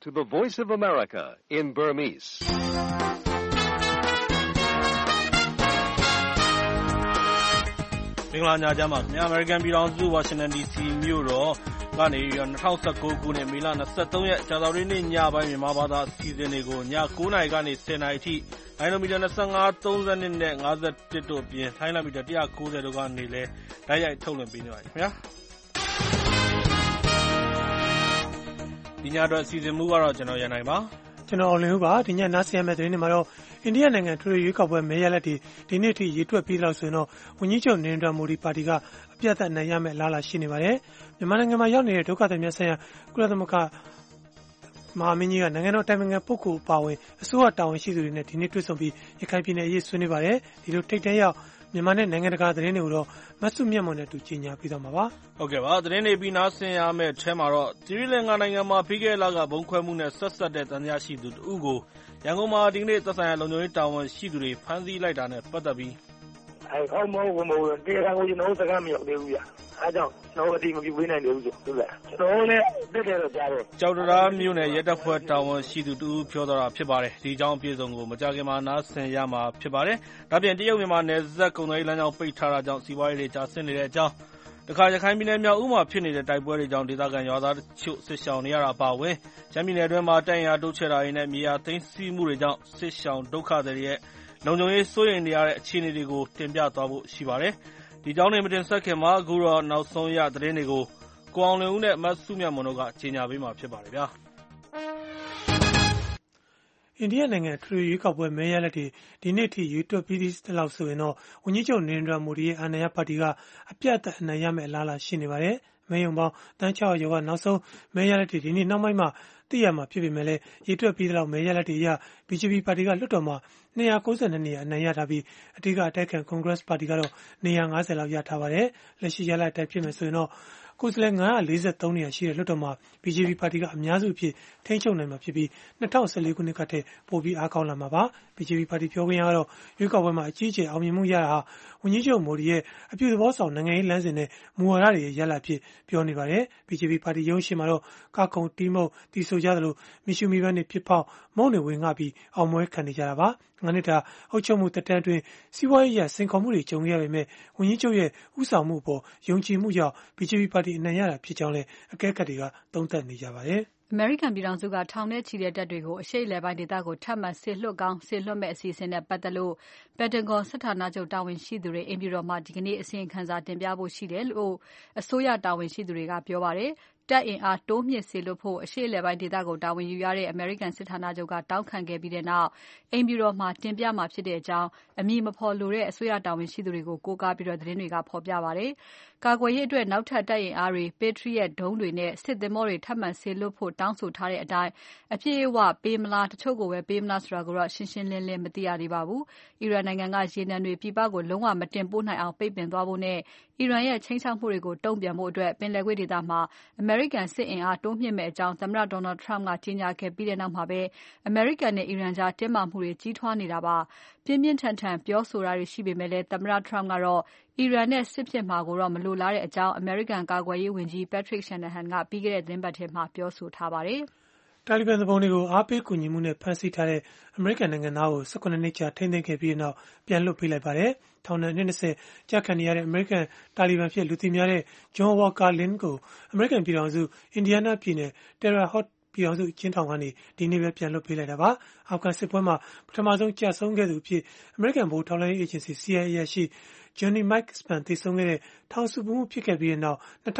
to the Voice of America in Burmese. ။မင်္ဂလာညချမ်းပါခင်ဗျာ။ American ပြည်ထောင်စု Washington DC မြို့တော်ကနေ2019ခုနှစ်မေလ23ရက်ကြာသပတေးနေ့ညပိုင်းမြန်မာဘာသာအစီအစဉ်တွေကိုည9:00နာရီကနေ10:00နာရီအထိလိုင်းမီတာ25, 32နဲ့ 51တို့အပြင်လိုင်းမီတာ190တို့ကနေလည်းတိုက်ရိုက်ထုတ်လွှင့်ပေးနေပါတယ်ခင်ဗျာ။ဒီညအတွက်အစီအစဉ်မူကတော့ကျွန်တော်ရန်နိုင်ပါ။ကျွန်တော်အောင်လင်းဦးပါ။ဒီညနားဆင်ရမယ့်သတင်းတွေမှာတော့အိန္ဒိယနိုင်ငံထွေထွေရွေးကောက်ပွဲမဲရလဒ်တွေဒီနေ့ထိရေတွက်ပြီးလောက်ဆိုရင်တော့ဝန်ကြီးချုပ်နရိန္ဒြာမိုဒီပါတီကအပြတ်သက်နိုင်ရမယ့်အလားအလာရှိနေပါတယ်။မြန်မာနိုင်ငံမှာရောက်နေတဲ့ဒုက္ခသည်များဆိုင်ရာကုလသမဂ္ဂမဟာမင်းကြီးကနိုင်ငံတော်တိုင်ပင်ခံပုဂ္ဂိုလ်အပါအဝင်အစိုးရတာဝန်ရှိသူတွေနဲ့ဒီနေ့တွေ့ဆုံပြီးရခိုင်ပြည်နယ်အရေးဆွေးနွေးပါတယ်။ဒီလိုထိပ်တန်းရောက်မြန်မာနဲ့နိုင်ငံတကာသတင်းတွေကိုတော့မဆုမြတ်မွန်နဲ့တူကြီးညာပြီးတော့မှာပါ။ဟုတ်ကဲ့ပါ။သတင်းတွေပြီးနားဆင်ရမယ့်အဲမှာတော့သီရိလင်္ကာနိုင်ငံမှာပြီးခဲ့တဲ့လကဘုံခွဲမှုနဲ့ဆက်ဆက်တဲ့တန်တရားရှိသူတဦးကိုရန်ကုန်မှာဒီကနေ့သက်ဆိုင်ရာလုံခြုံရေးတာဝန်ရှိသူတွေဖမ်းဆီးလိုက်တာနဲ့ပတ်သက်ပြီးဟောမဟုတ်တရားကိုကျွန်တော်စကားမရောက်သေးဘူးဗျာ။အဲကြောင့်ကျွန်တော်အတိမပြုပေးနိုင်သေးဘူးဆိုဟုတ်လား။ကျွန်တော်လည်းတက်တယ်တော့ကြားတယ်။ကြောက်တရားမြို့နယ်ရဲတပ်ဖွဲ့တာဝန်ရှိသူတဦးပြောတာဖြစ်ပါတယ်။ဒီအကြောင်းအပြည့်စုံကိုမကြာခင်မှာနားဆင်ရမှာဖြစ်ပါတယ်။ဒါပြင်တရုတ်မြန်မာနယ်စပ်ကုန်သွယ်ရေးလမ်းကြောင်းပိတ်ထားတာကြောင့်စီးပွားရေးတွေကျဆင်းနေတဲ့အကြောင်းတခါရခိုင်ပြည်နယ်မြောက်ဦးမှာဖြစ်နေတဲ့တိုက်ပွဲတွေကြောင့်ဒေသခံရွာသားတချို့စစ်ရှောင်နေရတာအပါအဝင်ရှမ်းပြည်နယ်အတွင်းမှာတပ်အင်အားတိုးချဲ့တာတွေနဲ့မြေယာသိမ်းဆည်းမှုတွေကြောင့်စစ်ရှောင်ဒုက္ခသည်တွေရဲ့လုံခြုံရေးစိုးရိမ်နေရတဲ့အခြေအနေတွေကိုတင်ပြသွားဖို့ရှိပါတယ်။ဒီအကြောင်းတွေမတင်ဆက်ခင်မှာအခုတော့နောက်ဆုံးရသတင်းတွေကိုကိုအောင်လွင်ဦးနဲ့မဆုမြတ်မွန်တို့ကကြေညာပေးမှာဖြစ်ပါတယ်ဗျာ။အိန္ဒိယနိုင်ငံထွေထွေရွေးကောက်ပွဲမဲရလဒ်တွေဒီနေ့ထိရေတွက်ပြီးသလောက်ဆိုရင်တော့ဝန်ကြီးချုပ်နရိန္ဒြာမိုဒီရဲ့အာဏာရပါတီကအပြတ်သက်အနိုင်ရမယ့်အလားအလာရှိနေပါတယ်။မဲရုံပေါင်းတန်း600ကျော်ကနောက်ဆုံးမဲရလဒ်တွေဒီနေ့နောက်ပိုင်းမှာသိရမှာဖြစ်ပေမဲ့လည်းရေတွက်ပြီးသလောက်မဲရလဒ်တွေအရ BJP ပါတီကလွှတ်တော်မှာ292နေရာအနိုင်ရထားပြီးအဓိကအတိုက်ခံ Congress ပါတီကတော့နေရာ50လောက်ရထားပါတယ်။လက်ရှိရလဒ်အတိုင်းဖြစ်မယ်ဆိုရင်တော့ကိုယ်စားလှယ်943နေရာရှိတဲ့လွှတ်တော်မှာ BJP ပါတီကအများစုအဖြစ်ထိန်းချုပ်နိုင်မှာဖြစ်ပြီး2014ခုနှစ်ကတည်းကပိုပြီးအားကောင်းလာမှာပါ။ BJP ပါတီပြောခွင့်ရကတော့ရွေးကောက်ပွဲမှာအကြီးအကျယ်အောင်မြင်မှုရတာဟာဝန်ကြီးချုပ်မိုဒီရဲ့အပြုသဘောဆောင်နိုင်ငံရေးလမ်းစဉ်နဲ့မူဝါဒတွေရဲ့ရလဒ်အဖြစ်ပြောနေပါတယ်။ BJP ပါတီရုံးရှင်းမှာတော့ကာကုံတီးမုတ်တီဆိုကြသလိုမီရှူမီပန်းတွေဖြစ်ပေါက်မုံတွေဝင်ငှပြီးအောင်ပွဲခံနေကြတာပါ။9နှစ်တာအုပ်ချုပ်မှုသက်တမ်းအတွင်းစီးပွားရေးရစိန်ခေါ်မှုတွေကြုံခဲ့ရပေမဲ့ဝန်ကြီးချုပ်ရဲ့ဥဆောင်မှုအပေါ်ယုံကြည်မှုကြောင့် BJP ပါတီအနိုင်ရတာဖြစ်ကြောင်းလည်းအကဲခတ်တွေကသုံးသပ်နေကြပါတယ်။အမေရိကန်ပြည်ထောင်စုကထောင်နဲ့ချီတဲ့တပ်တွေကိုအရှေ့အလယ်ပိုင်းဒေသကိုထပ်မံစေလွှတ်ကောင်းစေလွှတ်မဲ့အစီအစဉ်နဲ့ပတ်သက်လို့ Pentagon စစ်ဌာနချုပ်တာဝန်ရှိသူတွေအိမ်ပြည်တော်မှာဒီကနေ့အစီရင်ခံစာတင်ပြဖို့ရှိတယ်လို့အစိုးရတာဝန်ရှိသူတွေကပြောပါတယ်။တပ်အင်အားတိုးမြင့်စေလွှတ်ဖို့အရှေ့အလယ်ပိုင်းဒေသကိုတာဝန်ယူရတဲ့အမေရိကန်စစ်ဌာနချုပ်ကတောင်းခံခဲ့ပြီးတဲ့နောက်အိမ်ပြည်တော်မှာတင်ပြမှာဖြစ်တဲ့အကြောင်းအမည်မဖော်လိုတဲ့အစိုးရတာဝန်ရှိသူတွေကိုကိုးကားပြီးသတင်းတွေကဖော်ပြပါတယ်။ကာကွယ်ရေးအတွက်နောက်ထပ်တပ်အင်အားတွေ Patriot ဒုံးတွေနဲ့စစ်သင်္ဘောတွေထပ်မံစေလွှတ်ဖို့တောင်းဆိုထားတဲ့အတိုင်းအပြည့်အဝပေးမလားတချို့ကိုပဲပေးမလားဆိုတာကိုတော့ရှင်းရှင်းလင်းလင်းမသိရသေးပါဘူး။အီရန်နိုင်ငံကရေနံတွေပြည်ပကိုလုံးဝမတင်ပို့နိုင်အောင်ပိတ်ပင်သွားဖို့နဲ့အီရန်ရဲ့ချိန်ချောက်မှုတွေကိုတုံ့ပြန်ဖို့အတွက်ပင်လယ်ကွေ့ဒေသမှာအမေရိကန်စစ်အင်အားတိုးမြင့်မဲ့အကြောင်းသမ္မတ Donald Trump ကကြေညာခဲ့ပြီးတဲ့နောက်မှာပဲအမေရိကန်နဲ့အီရန်ကြားတင်းမာမှုတွေကြီးထွားနေတာပါ။ပြင်းပြင်းထန်ထန်ပြောဆိုတာတွေရှိပေမဲ့လည်းသမ္မတ Trump ကတော့အီရန်နဲ့စစ်ဖြစ်မှာကိုတော့မလိုလားတဲ့အကြောင်းအမေရိကန်ကာကွယ်ရေးဝန်ကြီး Patrick Shanahan ကပြီးခဲ့တဲ့သတင်းပတ်ထဲမှာပြောဆိုထားပါတယ်။တာလီဘန်သူပုန်တွေကိုအားပေးကူညီမှုနဲ့ဖမ်းဆီးထားတဲ့အမေရိကန်နိုင်ငံသားကို18နှစ်ကြာထိန်းသိမ်းခဲ့ပြီးနောက်ပြန်လွှတ်ပေးလိုက်ပါတယ်။ထောင်ဒဏ်20ကြာခံနေရတဲ့အမေရိကန်တာလီဘန်ဖြစ်လူသိများတဲ့ John Walker Lynn ကိုအမေရိကန်ပြည်ထောင်စုအင်ဒီယားနားပြည်နယ် Terre Haute ပြည်ထောင်စုအကျဉ်းထောင်ကနေဒီနေ့ပဲပြန်လွှတ်ပေးလိုက်တာပါ။အာဖဂန်စစ်ပွဲမှာပထမဆုံးကြာဆုံးခဲ့သူအဖြစ်အမေရိကန်ဗဟိုထောက်လှမ်းရေးအေဂျင်စီ CIA အရာရှိ Johnny Mike Span သေဆုံးခဲ့တဲ့ထောင်ဆူပူမှုဖြစ်ခဲ့ပြီးတဲ့နောက်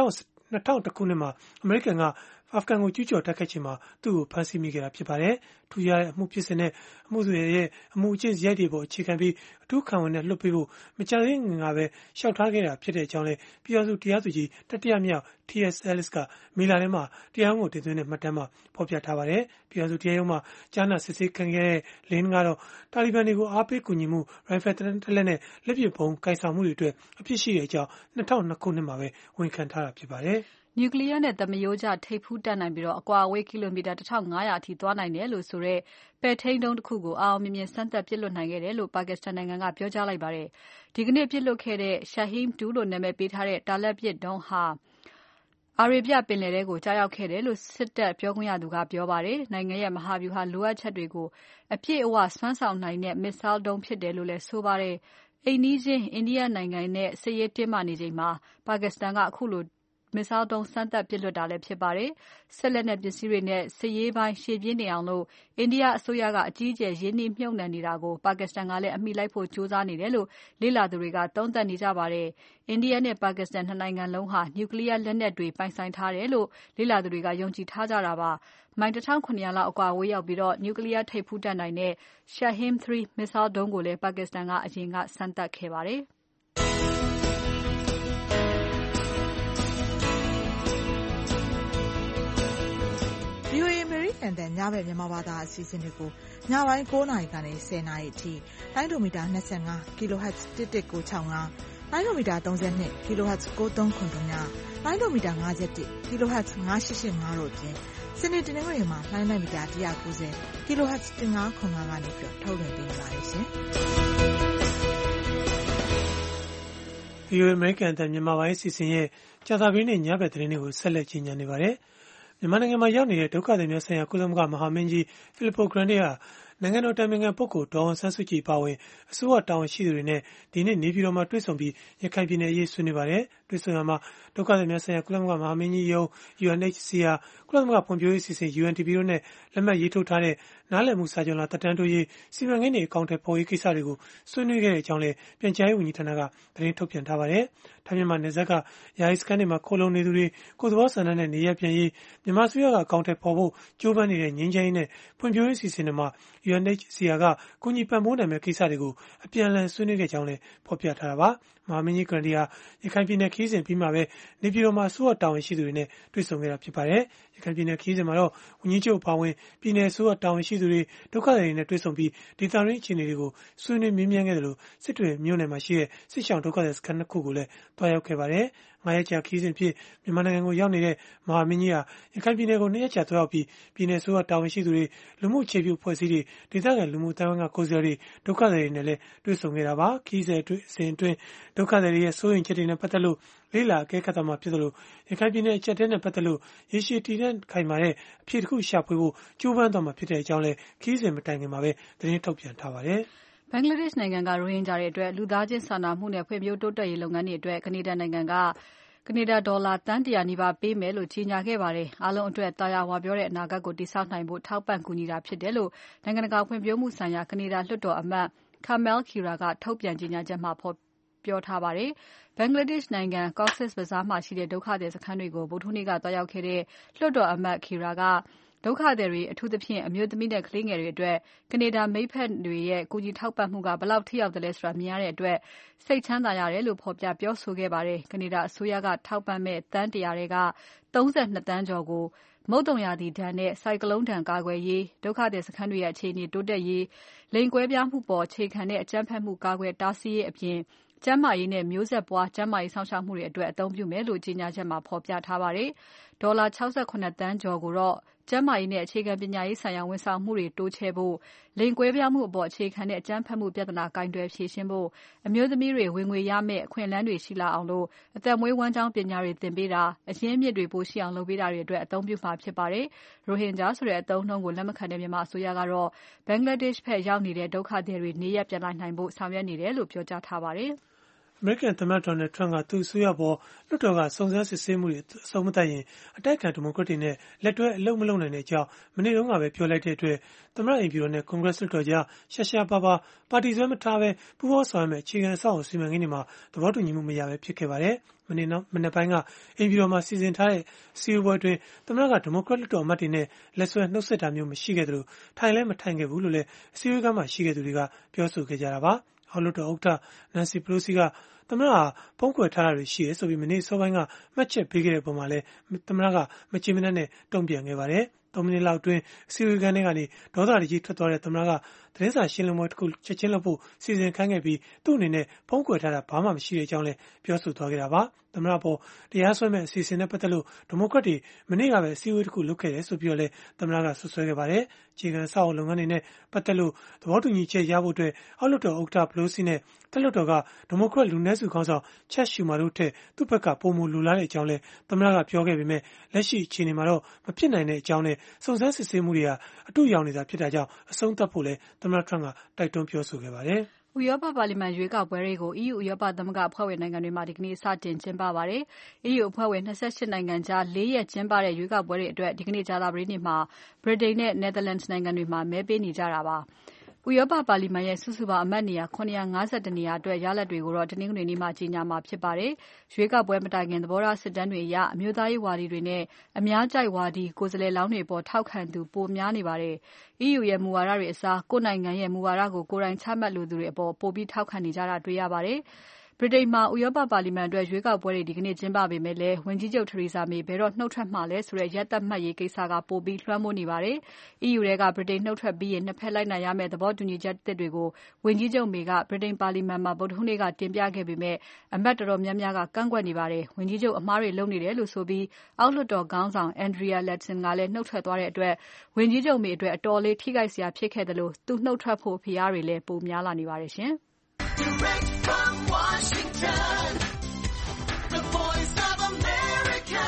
2001ခုနှစ်မှာအမေရိကန်ကအာဖဂန်ကိုကျူးကျော်တိုက်ခိုက်ချိန်မှာသူ့ကိုဖမ်းဆီးမိခဲ့တာဖြစ်ပါတယ်။ထူးခြားတဲ့အမှုဖြစ်စဉ်နဲ့အမှုတွေရဲ့အမှုအကျင့်စရိုက်တွေပေါ်အခြေခံပြီးအထူးခံဝန်နဲ့လွှတ်ပေးဖို့မကြာသေးခင်ကပဲလျှောက်ထားခဲ့တာဖြစ်တဲ့အကြောင်းလည်းပြည်ထောင်စုတရားသူကြီးတတိယမြောက် T.S. Ellis ကမေလထဲမှာတရားရုံးကိုတင်သွင်းတဲ့မှတ်တမ်းမှာဖော်ပြထားပါတယ်။ပြည်ထောင်စုတရားရုံးမှာကြားနာစစ်ဆေးခံခဲ့တဲ့လင်းကတော့တာလီဘန်တွေကိုအားပေးကူညီမှုရိုင်ဖယ်တလက်နဲ့လက်ပစ်ဗုံးကိုင်ဆောင်မှုတွေအတွက်အပြစ်ရှိတဲ့အကြောင်း2002ခုနှစ်မှာပဲဝန်ခံထားတာဖြစ်ပါတယ်။နျူကလီးယားနဲ့သမားရိုးကျထိပ်ဖူးတက်နိုင်ပြီးအကွာအဝေးကီလိုမီတာ1500အထိသွားနိုင်တယ်လို့ဆိုတဲ့ပဲ့ထိန်းဒုံးတစ်ခုကိုအောင်မြင်မြင်စမ်းသပ်ပစ်လွှတ်နိုင်ခဲ့တယ်လို့ပါကစ္စတန်နိုင်ငံကပြောကြားလိုက်ပါတယ်။ဒီကနေ့ပစ်လွှတ်ခဲ့တဲ့ Shaheem 2လို့နာမည်ပေးထားတဲ့တာလတ်ပစ်ဒုံးဟာအာရေဗျပင်လယ်ထဲကိုကြားရောက်ခဲ့တယ်လို့စစ်တပ်ပြောခွင့်ရသူကပြောပါတယ်။နိုင်ငံရဲ့မဟာဗျူဟာလိုအပ်ချက်တွေကိုအပြည့်အဝစွမ်းဆောင်နိုင်တဲ့ missile ဒုံးဖြစ်တယ်လို့လည်းဆိုပါတယ်။အိမ်နီးချင်းအိန္ဒိယနိုင်ငံနဲ့စစ်ရေးတင်းမာနေချိန်မှာပါကစ္စတန်ကအခုလိုmissile ဒုံးစမ်းသပ်ပစ်လွှတ်တာလည်းဖြစ်ပါတယ်။စစ်လက်နက်ပစ္စည်းတွေနဲ့စစ်ရေးပိုင်းရှေ့ပြေးနေအောင်အိန္ဒိယအစိုးရကအကြီးအကျယ်ရင်းနှီးမြှုပ်နှံနေတာကိုပါကစ္စတန်ကလည်းအမိလိုက်ဖို့ကြိုးစားနေတယ်လို့လေ့လာသူတွေကသုံးသပ်နေကြပါတယ်။အိန္ဒိယနဲ့ပါကစ္စတန်နှစ်နိုင်ငံလုံးဟာနျူကလ িয়ার လက်နက်တွေပိုင်ဆိုင်ထားတယ်လို့လေ့လာသူတွေကယုံကြည်ထားကြတာပါ။မိုင် 1700 လောက်အကွာအဝေးရောက်ပြီးနျူကလ িয়ার ထိပ်ဖူးတပ်နိုင်တဲ့ Shaheed-3 missile ဒုံးကိုလည်းပါကစ္စတန်ကအရင်ကစမ်းသပ်ခဲ့ပါတယ်။ VOA အမေရိကန်တန်ညဘက်မြန်မာဘာသာအစီအစဉ်တွေကိုညပိုင်း9နာရီကနေ10နာရီအထိတိုင်းဒိုမီတာ25 kHz 11965တိုင်းဒိုမီတာ32 kHz 9393ညတိုင်းဒိုမီတာ51 kHz 9885တို့အပြင်စနေတနင်္ဂနွေမှာလိုင်းမီတာ190 kHz 1505ကနေပြီးထုတ်လွှင့်ပေးနေပါတယ်ရှင်။ VOA အမေရိကန်တန်မြန်မာပိုင်းအစီအစဉ်ရဲ့ကြာသပတေးနေ့ညဘက်သတင်းတွေကိုဆက်လက်ကြီးညာနေပါတယ်။မြန်မာနိုင်ငံမှာရောက်နေတဲ့ဒုက္ခသည်များဆိုင်ရာကုလသမဂ္ဂမဟာမင်းကြီး Filippo Grandi ဟာနိုင်ငံတော်တိုင်ပင်ခံပုဂ္ဂိုလ်ဒေါ်အောင်ဆန်းစုကြည်ပါဝင်အစိုးရတာဝန်ရှိသူတွေနဲ့ဒီနေ့နေပြည်တော်မှာတွေ့ဆုံပြီးရခိုင်ပြည်နယ်အရေးဆွေးနွေးပါတယ်။တွေ့ဆုံရမှာဒုက္ခသည်များဆိုင်ရာကုလသမဂ္ဂမဟာမင်းကြီးရုံး UNHCR ကုလသမဂ္ဂဖွံ့ဖြိုးရေးအစီအစဉ် UNDP တို့နဲ့လက်မှတ်ရေးထိုးထားတဲ့နားလည်မှုစာချုပ်လာတက်တန်းတိုးရေးစီမံကိန်းတွေအကောင့်ထဲပေါ်ရေးကိစ္စတွေကိုဆွေးနွေးခဲ့တဲ့အကြောင်းလည်းပြန်ကြားရေးဝန်ကြီးဌာနကသတင်းထုတ်ပြန်ထားပါတယ်။ထိုင်းမြန်မာနယ်စပ်ကယာယီစခန်းတွေမှာခိုလုံနေသူတွေကိုယ်သဘောဆန္ဒနဲ့နေရပြန်ရေးမြန်မာအစိုးရကအကောင့်ထဲပေါ်ဖို့ကြိုးပမ်းနေတဲ့ငြိမ်းချမ်းရေးနဲ့ဖွံ့ဖြိုးရေးအစီအစဉ်တွေမှာ UNHCR ကကူညီပံ့ပိုးနိုင်မယ့်ကိစ္စတွေကိုအပြန်အလှန်ဆွေးနွေးခဲ့ကြောင်းလည်းဖော်ပြထားတာပါ။မဟာမင်းကြီးဂရန်ဒီဟာရခိုင်ပြည်နယ်ခရီးစဉ်ပြီးမှပဲနေပြည်တော်မှာအစိုးရတာဝန်ရှိသူတွေနဲ့တွေ့ဆုံခဲ့တာဖြစ်ပါတယ်။ရခိုင်ပြည်နယ်ခရီးစဉ်မှာတော့ဝန်ကြီးချုပ်အပါအဝင်ပြည်နယ်အစိုးရတာဝန်ရှိသူတွေဒုက္ခသည်တွေနဲ့တွေ့ဆုံပြီးဒေသတွင်းအခြေအနေတွေကိုဆွေးနွေးမေးမြန်းခဲ့တယ်လို့စစ်တွေမြို့နယ်မှာရှိတဲ့စစ်ရှောင်ဒုက္ခသည်စခန်း2ခုကိုလည်းတွားရောက်ခဲ့ပါတယ်။9 ရက်ကြာခရီးစဉ်ဖြစ်မြန်မာနိုင်ငံကိုရောက်နေတဲ့မဟာမင်းကြီးဟာရခိုင်ပြည်နယ်ကို2 ရက်ကြာတွားရောက်ပြီးပြည်နယ်အစိုးရတာဝန်ရှိသူတွေလူမှုအခြေပြုအဖွဲ့အစည်းတွေဒေသခံလူမှုအတိုင်းအဝိုင်းကကိုယ်စားလှယ်တွေဒုက္ခသည်တွေနဲ့လည်းတွေ့ဆုံခဲ့တာပါ။ခရီးစဉ်အတွင်းဒုက္ခသည်တွေရဲ့စိုးရိမ်ချက်တွေနဲ့ပတ်သက်လို့လေ့လာအကဲခတ်သွားမှာဖြစ်သလိုရခိုင်ပြည်နယ်အကျပ်အတည်းနဲ့ပတ်သက်လို့ရေရှည်တည်တံ့ခိုင်မာတဲ့အဖြေတစ်ခုရှာဖွေဖို့ကြိုးပမ်းသွားမှာဖြစ်တဲ့အကြောင်းလည်းခရီးစဉ်မတိုင်ခင်မှာပဲသတင်းထုတ်ပြန်ထားပါတယ်။ဘင်္ဂလားဒေ့ရှ်နိုင်ငံကရိုဟင်ဂျာတွေအတွက်လူသားချင်းစာနာမှုနဲ့ဖွံ့ဖြိုးတိုးတက်ရေးလုပ်ငန်းတွေအတွက်ကနေဒါနိုင်ငံကကနေဒါဒေါ်လာသန်း100နီးပါးပေးမယ်လို့ကြေညာခဲ့ပါတယ်။အားလုံးအတွက်တာယာဝပြောတဲ့အနာဂတ်ကိုတည်ဆောက်နိုင်ဖို့ထောက်ပံ့ကူညီတာဖြစ်တယ်လို့နိုင်ငံတကာဖွံ့ဖြိုးမှုဆိုင်ရာကနေဒါလွှတ်တော်အမတ် Kamal Khera ကထုတ်ပြန်ကြေညာချက်မှာပြောထားပါတယ်။ ဘင်္ဂလားဒေ့ရှ်နိုင်ငံ Cox's Bazar မှာရှိတဲ့ဒုက္ခသည်စခန်းတွေကိုဗုဒ္ဓဟူးနေ့ကသွားရောက်ခဲ့တဲ့လွှတ်တော်အမတ် Khera ကဒုက္ခသည်တွေအထူးသဖြင့်အမျိုးသမီးနဲ့ကလေးငယ်တွေအတွက်ကနေဒါမိတ်ဖက်တွေရဲ့ကူညီထောက်ပံ့မှုကဘယ်လောက်ထိရောက်သလဲဆိုတာမြင်ရတဲ့အတွက်စိတ်ချမ်းသာရတယ်လို့ဖော်ပြပြောဆိုခဲ့ပါတယ်။ကနေဒါအစိုးရကထောက်ပံ့မဲ့သန်း100ထဲက32သန်းကျော်ကိုမုတ်တုံရာသီဒဏ်နဲ့ဆိုင်ကလုန်းဒဏ်ကာကွယ်ရေးဒုက္ခသည်စခန်းတွေရဲ့အခြေအနေတိုးတက်ရေးလိင်ကွဲပြားမှုပေါ်အခြေခံတဲ့အကြမ်းဖက်မှုကာကွယ်တားဆီးရေးအပြင်ကျန်းမာရေးနဲ့မျိုးဆက်ပွားကျန်းမာရေးစောင့်ရှောက်မှုတွေအတွက်အသုံးပြုမယ်လို့ကြေညာချက်မှာဖော်ပြထားပါတယ်။ဒေါ်လာ68သန်းကျော်ကိုတော့ကျန်းမာရေးနဲ့အခြေခံပညာရေးဆိုင်ရာဝန်ဆောင်မှုတွေတိုးချဲ့ဖို့လိင်ကွဲပြားမှုအပေါ်အခြေခံတဲ့အကြမ်းဖက်မှုပြဿနာကင်တွယ်ဖြေရှင်းဖို့အမျိုးသမီးတွေဝင်ငွေရမယ့်အခွင့်အလမ်းတွေရှိလာအောင်အသက်မွေးဝမ်းကျောင်းပညာတွေသင်ပေးတာအရင်းအမြစ်တွေပိုရှိအောင်လုပ်ပေးတာတွေအတွက်အသုံးပြုမှာဖြစ်ပါတယ်။ရိုဟင်ဂျာဆိုတဲ့အသုံးအနှုန်းကိုလက်မခံတဲ့မြန်မာအစိုးရကတော့ဘင်္ဂလားဒေ့ရှ်ဘက်ရောက်နေတဲ့ဒုက္ခသည်တွေနေရပ်ပြန်နိုင်ဖို့ဆောင်ရွက်နေတယ်လို့ပြောကြားထားပါတယ်။အမေရိကန်သမ္မတ Donald Trump ကသူ့အစိုးရပေါ်လွှတ်တော်ကစုံစမ်းစစ်ဆေးမှုတွေအဆုံးမသတ်ရင်အတိုက်အခံဒီမိုကရက်တွေနဲ့လက်တွဲအလုပ်မလုပ်နိုင်တဲ့အကြောင်းမနေ့တုန်းကပဲပြောလိုက်တဲ့အတွက်သမ္မတအိမ်ဖြူတော်နဲ့ကွန်ဂရက်လွှတ်တော်ကြားရှားရှားပါးပါးပါတီစွဲမထားဘဲပူးပေါင်းဆောင်ရွက်မယ့်အခြေခံအဆောက်အအုံစီမံကိန်းတွေမှာသဘောတူညီမှုမရဘဲဖြစ်ခဲ့ပါတယ်။မနေ့မနက်ပိုင်းကအိမ်ဖြူတော်မှာစီစဉ်ထားတဲ့စီအိုပွဲအတွင်းသမ္မတကဒီမိုကရက်လွှတ်တော်အမတ်တွေနဲ့လက်ဆွဲနှုတ်ဆက်တာမျိုးမရှိခဲ့သလိုထိုင်လည်းမထိုင်ခဲ့ဘူးလို့လည်းအစည်းအဝေးကမှရှိခဲ့သူတွေကပြောဆိုခဲ့ကြတာပါ။အောက်လွှတ်တော်ဥက္ကဋ္ဌ Nancy Pelosi ကသမ္မတဟာဖုံးကွယ်ထားတာတွေရှိတယ်ဆိုပြီးမနေ့စောပိုင်းကမှတ်ချက်ပေးခဲ့တဲ့ပုံမှာလည်းသမ္မတကမချေမနှက်နဲ့တုံ့ပြန်ခဲ့ပါတယ်။3မိနစ်လောက်အတွင်းအစည်းအဝေးခန်းထဲကနေဒေါသတကြီးထွက်သွားတဲ့သမ္မတကသတင်းစာရှင်းလင်းပွဲတစ်ခုချက်ချင်းလုပ်ဖို့စီစဉ်ခိုင်းခဲ့ပြီးသူ့အနေနဲ့ဖုံးကွယ်ထားတာဘာမှမရှိတဲ့အကြောင်းလည်းပြောဆိုသွားခဲ့တာပါ။သမ္မတပေါ်တရားစွဲမဲ့အစီအစဉ်နဲ့ပတ်သက်လို့ဒီမိုကရက်တွေမနေ့ကပဲအစည်းအဝေးတစ်ခုလုပ်ခဲ့တယ်ဆိုပြီးတော့လည်းသမ္မတကဆွဆွဲခဲ့ပါတယ်။အခြေခံအဆောက်အအုံလုပ်ငန်းတွေနဲ့ပတ်သက်လို့သဘောတူညီချက်ရဖို့အတွက်အောက်လွှတ်တော်ဥက္ကဋ္ဌ Pelosi နဲ့တက်လွှတ်တော်ကဒီမိုကရက်လူနည်းစုခေါင်းဆောင် Chuck Schumer တို့ထက်သူ့ဘက်ကပုံမူလိုလားတဲ့အကြောင်းလည်းသမ္မတကပြောခဲ့ပေမဲ့လက်ရှိအခြေအနေမှာတော့မဖြစ်နိုင်တဲ့အကြောင်းနဲ့စုံစမ်းစစ်ဆေးမှုတွေဟာအတူရောက်နေတာဖြစ်တာကြောင့်အဆုံးသတ်ဖို့လည်းသမ္မတ Trump ကတိုက်တွန်းပြောဆိုခဲ့ပါတယ်။ဥရောပပါလီမန်ရွေးကောက်ပွဲတွေကို EU ဥရောပသမဂ္ဂအဖွဲ့ဝင်နိုင်ငံတွေမှာဒီကနေ့စတင်ကျင်းပပါတယ်။ EU အဖွဲ့ဝင်28နိုင်ငံကြား 4 ရက်ကျင်းပတဲ့ရွေးကောက်ပွဲတွေအတွက်ဒီကနေ့ကြာသပတေးနေ့မှာဗြိတိန်နဲ့ Netherlands နိုင်ငံတွေမှာမဲပေးနေကြတာပါ။ဥရောပပါလီမန်ရဲ့စုစုပေါင်းအမတ်နေရာ951နေရာအတွက်ရလဒ်တွေကိုတော့တနင်္ဂနွေနေ့မှာကြေညာမှာဖြစ်ပါတယ်။ရွေးကောက်ပွဲမတိုင်ခင်သဘောထားစစ်တမ်းတွေအရအမျိုးသားရေးဝါဒီတွေနဲ့အများကြိုက်ဝါဒီကိုယ်စားလှယ်လောင်းတွေပေါ်ထောက်ခံသူပိုများနေပါတယ်။ EU ရဲ့မူဝါဒတွေအစားကိုယ့်နိုင်ငံရဲ့မူဝါဒကိုကိုယ်တိုင်ချမှတ်လိုသူတွေအပေါ်ပိုပြီးထောက်ခံနေကြတာတွေ့ရပါတယ်။ဗြိတိန်မှာဥရောပပါလီမန်အတွက်ရွေးကောက်ပွဲတွေဒီကနေ့ကျင်းပပေမဲ့လည်းဝန်ကြီးချုပ် Theresa May ဘယ်တော့နှုတ်ထွက်မှာလဲဆိုတဲ့ရက်သတ်မှတ်ရေးကိစ္စကပိုပြီးလွှမ်းမိုးနေပါတယ်။ EU ထဲကဗြိတိန်နှုတ်ထွက်ပြီးရင်နှစ်ဖက်လိုက်နာရမယ့်သဘောတူညီချက်သစ်တွေကိုဝန်ကြီးချုပ် May ကဗြိတိန်ပါလီမန်မှာဗုဒ္ဓဟူးနေ့ကတင်ပြခဲ့ပေမဲ့အမတ်တော်တော်များများကကန့်ကွက်နေပါတယ်။ဝန်ကြီးချုပ်အမှားတွေလုပ်နေတယ်လို့ဆိုပြီးအောက်လွှတ်တော်ခေါင်းဆောင် Andrea Leadsom ကလည်းနှုတ်ထွက်သွားတဲ့အတွက်ဝန်ကြီးချုပ် May အတွက်အတော်လေးထိခိုက်စရာဖြစ်ခဲ့တယ်လို့သူနှုတ်ထွက်ဖို့ဖိအားတွေလည်းပိုများလာနေပါတယ်ရှင်။ Direct from Washington, the voice of America,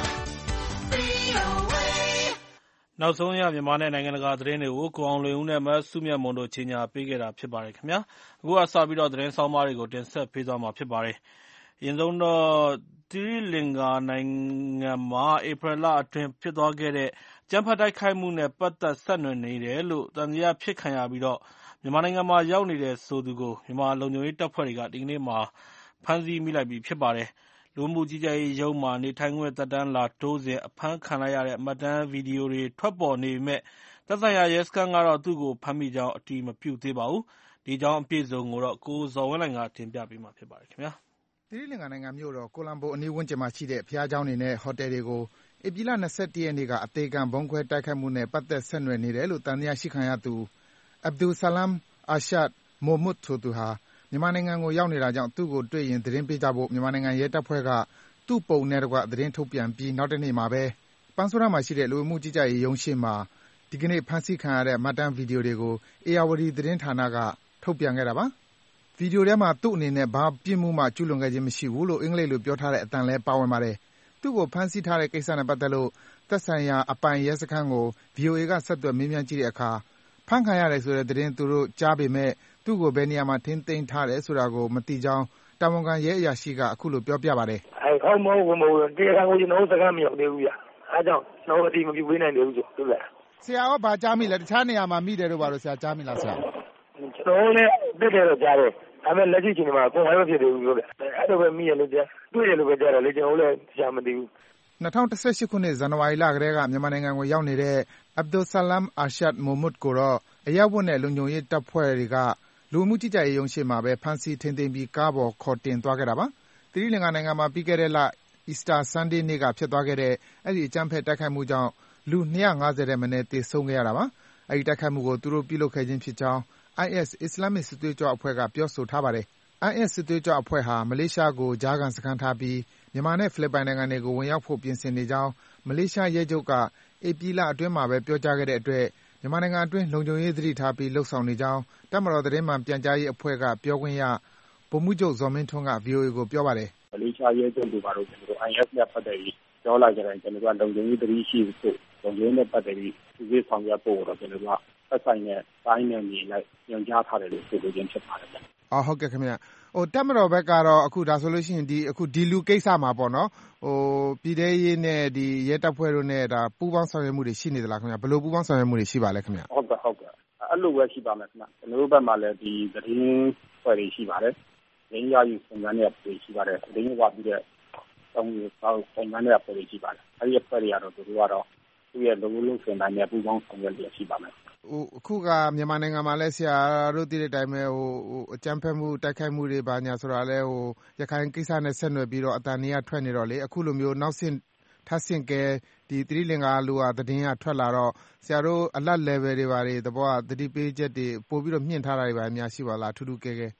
VOA. နောက်ဆုံးရမြန်မာနဲ့နိုင်ငံတကာသတင်းတွေကိုကိုအောင်လွင်ဦးနဲ့မဆုမြတ်မွန်တို့ကြီးညာပေးခဲ့တာဖြစ်ပါတယ်ခင်ဗျာအခုကစပြီးတော့သတင်းဆောင်မတွေကိုတင်ဆက်ပေးသွားမှာဖြစ်ပါတယ်အရင်ဆုံးတော့သီရိလင်္ကာနိုင်ငံမှာဧပြီလအတွင်းဖြစ်သွားခဲ့တဲ့ကြမ်းဖက်တိုက်ခိုက်မှုနဲ့ပတ်သက်ဆက်နွယ်နေတယ်လို့သံသယဖြစ်ခံရပြီးတော့မြန်မာနိုင်ငံမှာရောက်နေတဲ့ဆိုသူကိုမြန်မာလုံခြုံရေးတပ်ဖွဲ့တွေကဒီကနေ့မှာဖမ်းဆီးမိလိုက်ပြီဖြစ်ပါတယ်လူမှုကြီးကြပ်ရေးရုံးမှာနေထိုင်ခွင့်သက်တမ်းလာတိုးစဉ်အဖမ်းခံလိုက်ရတဲ့မှတ်တမ်းဗီဒီယိုတွေထွက်ပေါ်နေပေမဲ့သက်ဆိုင်ရာရဲစခန်းကတော့သူ့ကိုဖမ်းမိကြောင်းအတည်မပြုသေးပါဘူး။ဒီအကြောင်းအပြည့်အစုံကိုတော့ကိုဇော်ဝင်းလှိုင်ကတင်ပြပေးမှာဖြစ်ပါတယ်ခင်ဗျာ။သီရိလင်္ကာနိုင်ငံမြို့တော်ကိုလံဘိုအနီးဝန်းကျင်မှာရှိတဲ့ဘုရားကျောင်းတွေနဲ့ဟိုတယ်တွေကိုဧပြီလ21ရက်နေ့ကအသေခံဗုံးခွဲတိုက်ခိုက်မှုနဲ့ပတ်သက်ဆက်နွယ်နေတယ်လို့သံသယရှိခံရသူ Abdul Salam Arshad Mohmood ဆိုသူဟာမြန်မာနိုင်ငံကိုရောက်နေတာကြောင့်သူ့ကိုတွေ့ရင်သတင်းပေးကြဖို့မြန်မာနိုင်ငံရဲတပ်ဖွဲ့ကသူ့ပုံနဲ့တကွသတင်းထုတ်ပြန်ပြီးနောက်တနေ့မှာပဲပန်းဆိုးတန်းမှာရှိတဲ့လူဝင်မှုကြီးကြပ်ရေးရုံးရှေ့မှာဒီကနေ့ဖမ်းဆီးခံရတဲ့မှတ်တမ်းဗီဒီယိုတွေကိုဧရာဝတီသတင်းဌာနကထုတ်ပြန်ခဲ့တာပါ။ဗီဒီယိုထဲမှာသူ့အနေနဲ့ဘာပြစ်မှုမှကျူးလွန်ခဲ့ခြင်းမရှိဘူးလို့အင်္ဂလိပ်လိုပြောထားတဲ့အသံလည်းပါဝင်ပါတယ်။သူ့ကိုဖမ်းဆီးထားတဲ့ကိစ္စနဲ့ပတ်သက်လို့သက်ဆိုင်ရာအပိုင်ရဲစခန်းကို VOA ကဆက်သွယ်မေးမြန်းကြည့်တဲ့အခါဖမ်းခံရတယ်ဆိုတဲ့သတင်းသူတို့ကြားပေမဲ့သူ့ကိုဘယ်နေရာမှာထိန်းသိမ်းထားတယ်ဆိုတာကိုမသိကြောင်းတာဝန်ခံရဲအရာရှိကအခုလိုပြောပြပါတယ်။ဟုတ်မဟုတ်တရားခံကိုကျွန်တော်စကားမရောက်သေးဘူးဗျ။အဲကြောင့်ကျွန်တော်အတိမပြုပေးနိုင်သေးဘူးဆိုဟုတ်လား။ဆရာရောဘာကြားမိလဲတခြားနေရာမှာမိတယ်လို့ပါလို့ဆရာကြားမိလားဆရာ။ကျွန်တော်လည်းတက်တယ်တော့ကြားတယ်။ဒါပေမဲ့လက်ရှိချိန်မှာကိုယ်ဟဲ့မဖြစ်သေးဘူးလို့လေ။အဲ့လိုပဲမိရလို့ကြားတွေ့တယ်လို့ပဲကြားတယ်လေကျွန်တော်လည်းကြားမသိဘူး။2018ခုနှစ်ဇန်နဝါရီလကတည်းကမြန်မာနိုင်ငံကိုရောက်နေတဲ့ Abdul Salam Arshad Mohmood ကိုတော့အရပ်ဝတ်နဲ့လုံခြုံရေးတပ်ဖွဲ့တွေကလူမှုကြီးကြပ်ရေးရုံးရှေ့မှာပဲဖမ်းဆီးထိန်းသိမ်းပြီးကားပေါ်ခေါ်တင်သွားခဲ့တာပါ။သီရိလင်္ကာနိုင်ငံမှာပြီးခဲ့တဲ့လ Easter Sunday နေ့ကဖြစ်သွားခဲ့တဲ့အဲဒီအကြမ်းဖက်တိုက်ခိုက်မှုကြောင့်လူ250ထက်မနည်းသေဆုံးခဲ့ရတာပါ။အဲဒီတိုက်ခိုက်မှုကိုသူတို့ပြုလုပ်ခဲ့ခြင်းဖြစ်ကြောင်း IS အစ္စလာမ်စစ်သွေးကြွအဖွဲ့ကပြောဆိုထားပါတယ်။ IS စစ်သွေးကြွအဖွဲ့ဟာမလေးရှားကိုကြားခံစခန်းထားပြီးမြန်မာနဲ့ဖိလစ်ပိုင်နိုင်ငံတွေကိုဝင်ရောက်ဖို့ပြင်ဆင်နေကြောင်းမလေးရှားရဲချုပ်ကဧပြီလအတွင်းမှာပဲပြောကြားခဲ့တဲ့အတွက်မြန်မာနိုင်ငံအတွင်းလုံခြုံရေးသတိထားပြီးလုပ်ဆောင်နေကြောင်းတပ်မတော်သတင်းမှန်ပြန်ကြားရေးအဖွဲ့ကပြောခွင့်ရဗိုလ်မှူးချုပ်ဇော်မင်းထွန်းက VOA ကိုပြောပါတယ်။မလေးရှားရဲချုပ်တို့ကတော့ကျွန်တော်တို့ IS နဲ့ပတ်သက်ပြီးပြောလိုက်ကြတယ်ကျွန်တော်တို့လုံခြုံရေးသတိရှိဖို့လုံခြုံရေးနဲ့ပတ်သက်ပြီးသူတွေဆောင်ရွက်ဖို့တော့ကျွန်တော်တို့ကဆက်ဆိုင်တဲ့တိုင်းနယ်မြေလိုက်ညွှန်ကြားထားတယ်လို့ဆိုလိုခြင်းဖြစ်ပါတယ်ဗျ။ဟုတ်ကဲ့ခင်ဗျ။တပ်မတော်ဘက်ကတော့အခုဒါဆိုလို့ရှိရင်ဒီလူကိစ္စမှာပေါ့နော်ပြည်ထဲရေးနဲ့ဒီရဲတပ်ဖွဲ့တို့နဲ့ဒါပူးပေါင်းဆောင်ရွက်မှုတွေရှိနေသလားခင်ဗျဘယ်လိုပူးပေါင်းဆောင်ရွက်မှုတွေရှိပါလဲခင်ဗျဟုတ်ကဲ့အဲ့လိုပဲရှိပါမယ်ခင်ဗျကျွန်တော်တို့ဘက်မှာလည်းဒီသတင်းဖွဲ့တွေရှိပါတယ်သတင်းရယူစုံစမ်းတဲ့အဖွဲ့တွေရှိပါတယ်သတင်းဝါပြီးတဲ့တောင်းစုံစမ်းတဲ့အဖွဲ့တွေရှိပါတယ်အဲ့ဒီအဖွဲ့တွေကတော့သူတို့ကတော့သူ့ရဲ့လုံလုံစင်တိုင်းနဲ့ပူးပေါင်းဆောင်ရွက်ရရှိပါမယ်အခုကမြန်မာနိုင်ငံမှာလည်းဆရာတို့သိတဲ့အတိုင်းပဲအကြမ်းဖက်မှုတိုက်ခိုက်မှုတွေဘာညာဆိုတာလဲရခိုင်ကိစ္စနဲ့ဆက်နွယ်ပြီးတော့အတန်တွေကထွက်နေတော့လေအခုလိုမျိုးနောက်ဆင့်ထပ်ဆင့်ကဲဒီသီရိလင်္ကာလူဟာသတင်းကထွက်လာတော့ဆရာတို့alert level တွေဘာတွေသဘောကသတိပေးချက်တွေပို့ပြီးတော့မြင့်ထားတာတွေဘာများရှိပါလားထူးထူးကဲကဲ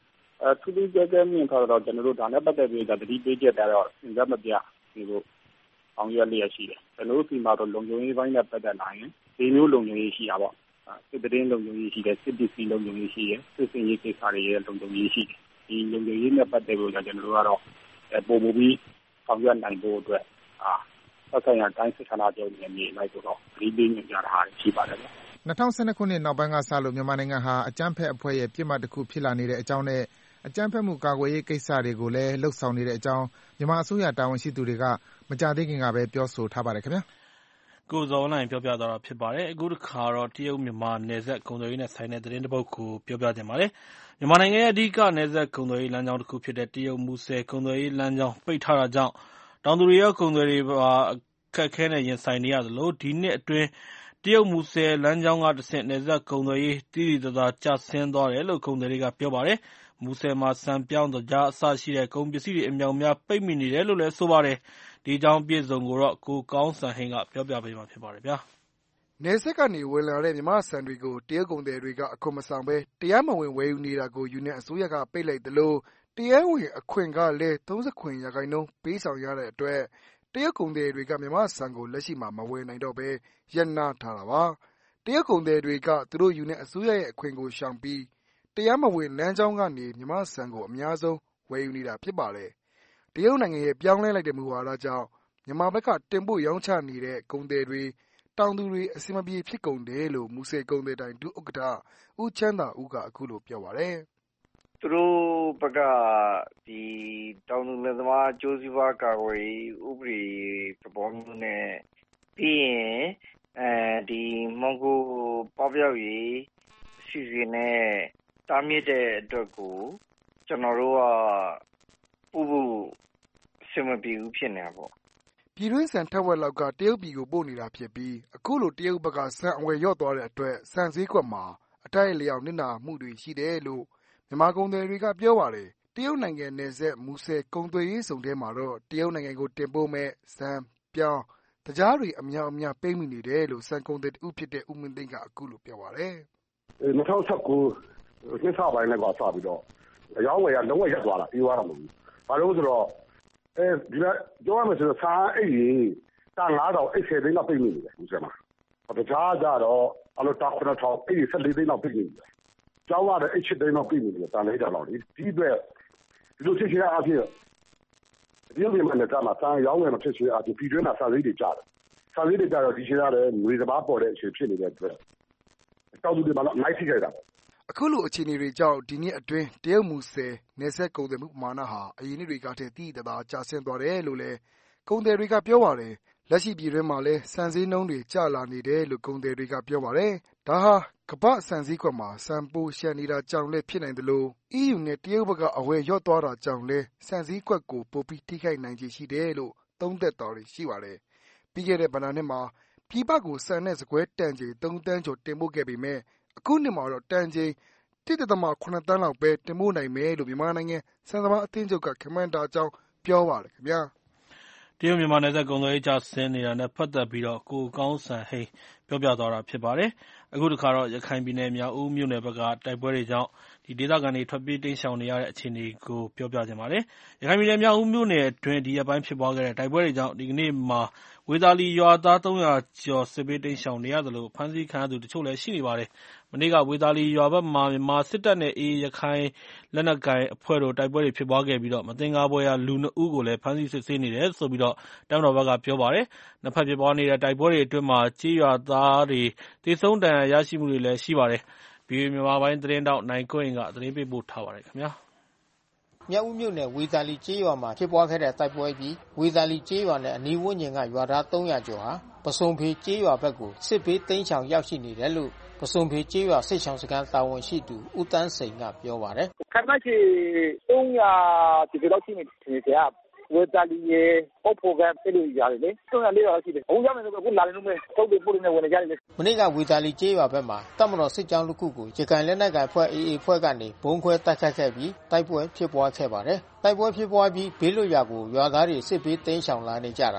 ထူးထူးခြားခြားမြင်ထားတော့ကျွန်တော်တို့ဒါနဲ့ပတ်သက်ပြီးသတိပေးချက်တော့သင်္ကြန်မပြဒီလိုအောင်ရလျက်ရှိတယ်ကျွန်တော်တို့ဒီမှာတော့လုံခြုံရေးပိုင်းနဲ့ပတ်သက်လာရင်ဒီမျိုးလုံခြုံရေးရှိတာပေါ့စစ်တရင်လုံခြုံရေးရှိတယ်စစ်ပစ္စည်းလုံခြုံရေးရှိတယ်စစ်စင်ရေးကိစ္စတွေရဲ့လုံခြုံရေးရှိတယ်ဒီလုံခြုံရေးနဲ့ပတ်သက်ပြီးကျွန်တော်တို့ကတော့ပုံမူပြီးအောင်ရနိုင်ဖို့အတွက်ဆက်ဆံရတိုင်းစစ်ဌာနချုပ်နေနေလိုက်တော့ဒီပေးညွှန်ကြားတာရှိပါတယ်ဗျ 2012ခုနှစ်နောက်ပိုင်းကစလို့မြန်မာနိုင်ငံဟာအကြမ်းဖက်အဖွဲ့ရဲ့ပြစ်မှတ်တစ်ခုဖြစ်လာနေတဲ့အကြောင်းနဲ့အကြမ်းဖက်မှုကာကွယ်ရေးကိစ္စတွေကိုလည်းလှုပ်ဆောင်နေတဲ့အကြောင်းမြန်မာအစိုးရတာဝန်ရှိသူတွေကမကြာသေးခင်ကပဲပြောဆိုထားပါတယ်ခင်ဗျာကိုဇော်နိုင်ပြောပြသွားတာဖြစ်ပါတယ်အခုတစ်ခါတော့တရုတ်မြန်မာနယ်စပ်ကုန်သွယ်ရေးနဲ့ဆိုင်တဲ့သတင်းတစ်ပုဒ်ကိုပြောပြတင်ပါတယ်မြန်မာနိုင်ငံရဲ့အဓိကနယ်စပ်ကုန်သွယ်ရေးလမ်းကြောင်းတစ်ခုဖြစ်တဲ့တရုတ်မူဆယ်ကုန်သွယ်ရေးလမ်းကြောင်းပိတ်ထားတာကြောင့်တောင်သူတွေရောကုန်သွယ်တွေပါအခက်အခဲနဲ့ရင်ဆိုင်နေရသလိုဒီနှစ်အတွင်းတရုတ်မူဆယ်လမ်းကြောင်းကတဆင့်နယ်စပ်ကုန်သွယ်ရေးတည်တည်သာသာကျဆင်းသွားတယ်လို့ကုန်သည်တွေကပြောပါတယ်မူဆယ်မှာဆန်ပြောင်းသကြားအစရှိတဲ့ကုန်ပစ္စည်းတွေအမြောက်အများပိတ်မိနေတယ်လို့လည်းဆိုပါတယ်ဒီအကြောင်းအပြည့်အစုံကိုတော့ကိုကောင်းစံဟိန်းကပြောပြပေးမှာဖြစ်ပါတယ်ဗျာနယ်စပ်ကနေဝင်လာတဲ့မြန်မာဆန်တွေကိုတရုတ်ကုန်သည်တွေကအခွန်မဆောင်ဘဲတရားမဝင်ဝယ်ယူနေတာကိုယူနေအစိုးရကပိတ်လိုက်တယ်လို့တရားဝင်အခွင့်ကလည်း30%ပေးဆောင်ရတဲ့အတွက်တရုတ်ကုန်သည်တွေကမြန်မာဆန်ကိုလက်ရှိမှာမဝယ်နိုင်တော့ဘဲရပ်နားထားတာပါတရုတ်ကုန်သည်တွေကသူတို့ယူနေအစိုးရရဲ့အခွင့်ကိုရှောင်ပြီးတရားမဝင်လမ်းကြောင်းကနေမြန်မာဆန်ကိုအများဆုံးဝယ်ယူနေတာဖြစ်ပါတယ်တရုတ်နိုင်ငံရဲ့ပြောင်းလဲလိုက်တဲ့မူဝါဒကြောင့်မြန်မာဘက်ကတင်ပို့ရောင်းချနေတဲ့ကုန်သည်တွေတောင်သူတွေအဆင်မပြေဖြစ်ကုန်တယ်လို့မူဆယ်ကုန်သည်တိုင်ဒုဥက္ကဋ္ဌဦးချမ်းသာဦးကအခုလိုပြောပါတယ်သူတို့ဘက်ကဒီတောင်သူလယ်သမားကျိုးစီးပွားကာကွယ်ရေးဥပဒေသဘောမျိုးနဲ့ပြီးရင်ဒီမွန်ဂိုပေါပြောက်ရေးစီစဉ်နဲ့တားမြစ်တဲ့အတွက်ကိုကျွန်တော်တို့ကပို့ဖို့အဆင်မပြေဘူးဖြစ်နေတာပေါ့ပြည်တွင်းဆန်ထက်ဝက်လောက်ကတရုတ်ပြည်ကိုပို့နေတာဖြစ်ပြီးအခုလိုတရုတ်ဘက်ကဆန်အဝယ်လျော့သွားတဲ့အတွက်ဆန်ဈေးကွက်မှာအထိုက်အလျောက်နစ်နာမှုတွေရှိတယ်လို့မြန်မာကုန်သည်တွေကပြောပါတယ်တရုတ်နိုင်ငံနယ်စပ်မူဆယ်ကုန်သွယ်ရေးစုံထဲမှာတော့တရုတ်နိုင်ငံကိုတင်ပို့မဲ့ဆန်ပြောင်းတကြားတွေအများအများပိတ်မိနေတယ်လို့ဆန်ကုန်သည်တူဖြစ်တဲ့ဦးမင်းသိန်းကအခုလိုပြောပါတယ် 2019နှစ်စပိုင်းနဲ့ကစပြီးတော့အရောင်းဝယ်ကလုံးဝရပ်သွားတာပြီးသွားတာမဟုတ်ဘူးဘာလို့ဆိုတော့ဒီကပြောရမယ်ဆိုတော့ဆန်အိတ်ကြီးတာ9000အိတ်10သိန်းလောက်ပိတ်မိနေတယ်ဦးစင်မတကြားကြတော့အလိုတာ9000အိတ်14သိန်းလောက်ပိတ်မိနေတယ်ကျောင်းရတဲ့အိတ်7သိန်းလောက်ပိတ်မိနေတယ်တာလေးတောင်လောက်ဒီအတွက်ဒီလိုဖြစ်ချင်တဲ့အဖြစ်ဒီလိုမျိုးနဲ့ကမှဆန်ရောင်းဝယ်မဖြစ်ချင်အဖြစ်ပြည်တွင်းမှာစာရိတ်တွေကြားတယ်စာရိတ်တွေကြတော့ဒီချင်ရတယ်ငွေစပါးပေါ်တဲ့အချိန်ဖြစ်နေတဲ့အတွက်တောက်သူတွေမှာတော့နိုင်ထိကြတာပေါ့အခုလိုအခြေအနေတွေကြောင့်ဒီနှစ်အတွင်းတရုတ်မူဆယ်နယ်စပ်ကုန်သွယ်မှုပမာဏဟာအရင်နှစ်တွေကထက်သိသိသာသာကျဆင်းသွားတယ်လို့လည်းကုန်သည်တွေကပြောပါတယ်လက်ရှိပြည်တွင်းမှာလည်းဆန်ဈေးနှုန်းတွေကျလာနေတယ်လို့ကုန်သည်တွေကပြောပါတယ်ဒါဟာကမ္ဘာ့ဆန်ဈေးကွက်မှာဆန်ပိုရှန်နေတာကြောင့်လည်းဖြစ်နိုင်တယ်လို့ EU နဲ့တရုတ်ဘက်ကအဝယ်လျော့သွားတာကြောင့်လည်းဆန်ဈေးကွက်ကိုပိုပြီးထိခိုက်နိုင်ခြေရှိတယ်လို့သုံးသပ်တာတွေရှိပါတယ်ပြီးခဲ့တဲ့ဘဏ္ဍာနှစ်မှာပြည်ပကိုဆန်နဲ့စကွဲတန်ချိန်3တန်းကျော်တင်ပို့ခဲ့ပေမဲ့အခုနှစ်မှာတော့တန်ချိန်1.7 တန်းလောက်ပဲတင်ပို့နိုင်မယ်လို့မြန်မာနိုင်ငံဆန်သမားအသင်းချုပ်ကခန့်မှန်းထားကြောင်းပြောပါတယ်ခင်ဗျာတရုတ်မြန်မာနယ်စပ်ကုန်သွယ်ရေးကျဆင်းနေတာနဲ့ပတ်သက်ပြီးတော့ကိုကောင်းစံဟိန်းပြောပြသွားတာဖြစ်ပါတယ်အခုတစ်ခါတော့ရခိုင်ပြည်နယ်မြောက်ဦးမြို့နယ်ဘက်ကတိုက်ပွဲတွေကြောင့်ဒီဒေသခံတွေထွက်ပြေးတိမ်းရှောင်နေရတဲ့အခြေအနေကိုပြောပြခြင်းပါတယ်ရခိုင်ပြည်နယ်မြောက်ဦးမြို့နယ်အတွင်းဒီရက်ပိုင်းဖြစ်ပွားခဲ့တဲ့တိုက်ပွဲတွေကြောင့်ဒီကနေ့မှာဝေသာလီရွာသား300ကျော်စစ်ဘေးတိမ်းရှောင်နေရသလိုဖမ်းဆီးခံရသူတချို့လည်းရှိနေပါတယ်မနေ့ကဝေသာလီရွာဘက်မှာမြန်မာစစ်တပ်နဲ့အေးရခိုင်လက်နက်ကိုင်အဖွဲ့တို့တိုက်ပွဲတွေဖြစ်ပွားခဲ့ပြီးတော့မသင်္ကာဖွယ်ရာလူ2ဦးကိုလည်းဖမ်းဆီးစစ်ဆေးနေတယ်ဆိုပြီးတော့တပ်မတော်ဘက်ကပြောပါတယ်နှစ်ဖက်ဖြစ်ပွားနေတဲ့တိုက်ပွဲတွေအတွင်းမှာကြေးရွာသားတွေသေဆုံးဒဏ်ရာရရှိမှုတွေလည်းရှိပါတယ်ဗီအိုအေမြန်မာပိုင်းသတင်းတောက်နိုင်ကွင်းကသတင်းပေးပို့ထားပါတယ်ခင်ဗျာမြောက်ဦးမြို့နယ်ဝေသာလီကျေးရွာမှာဖြစ်ပွားခဲ့တဲ့တိုက်ပွဲပြီးဝေသာလီကျေးရွာနဲ့အနီးဝန်းကျင်ကရွာသား300ကျော်ဟာပစုံဖေကျေးရွာဘက်ကိုစစ်ဘေးတိမ်းရှောင်ရောက်ရှိနေတယ်လို့ပစုံဖေကျေးရွာစစ်ရှောင်စခန်းတာဝန်ရှိသူဦးတန်းစိန်ကပြောပါတယ်ခန့်မှန်းချေ300ဒီလောက်ရှိနေတယ်ဝေသာလီရဲ့အဖို့ကပြည်လူရတယ်လေ300 400ရှိတယ်ဘုံရောက်နေတော့အခုလာနေလို့မဲ့တုတ်တွေပို့နေဝင်နေကြတယ်လေမနေ့ကဝေသာလီကျေးရွာဘက်မှာတပ်မတော်စစ်ကြောင်းတစ်ခုကိုရခိုင်လက်နက်ကိုင်အဖွဲ့ AA အဖွဲ့ကနေဘုံခွဲတိုက်ခိုက်ခဲ့ပြီးတိုက်ပွဲဖြစ်ပွားခဲ့ပါတယ်တိုက်ပွဲဖြစ်ပွားပြီးဘေးလွတ်ရာကိုရွာသားတွေစစ်ဘေးတိမ်းရှောင်လာနေကြတာပါ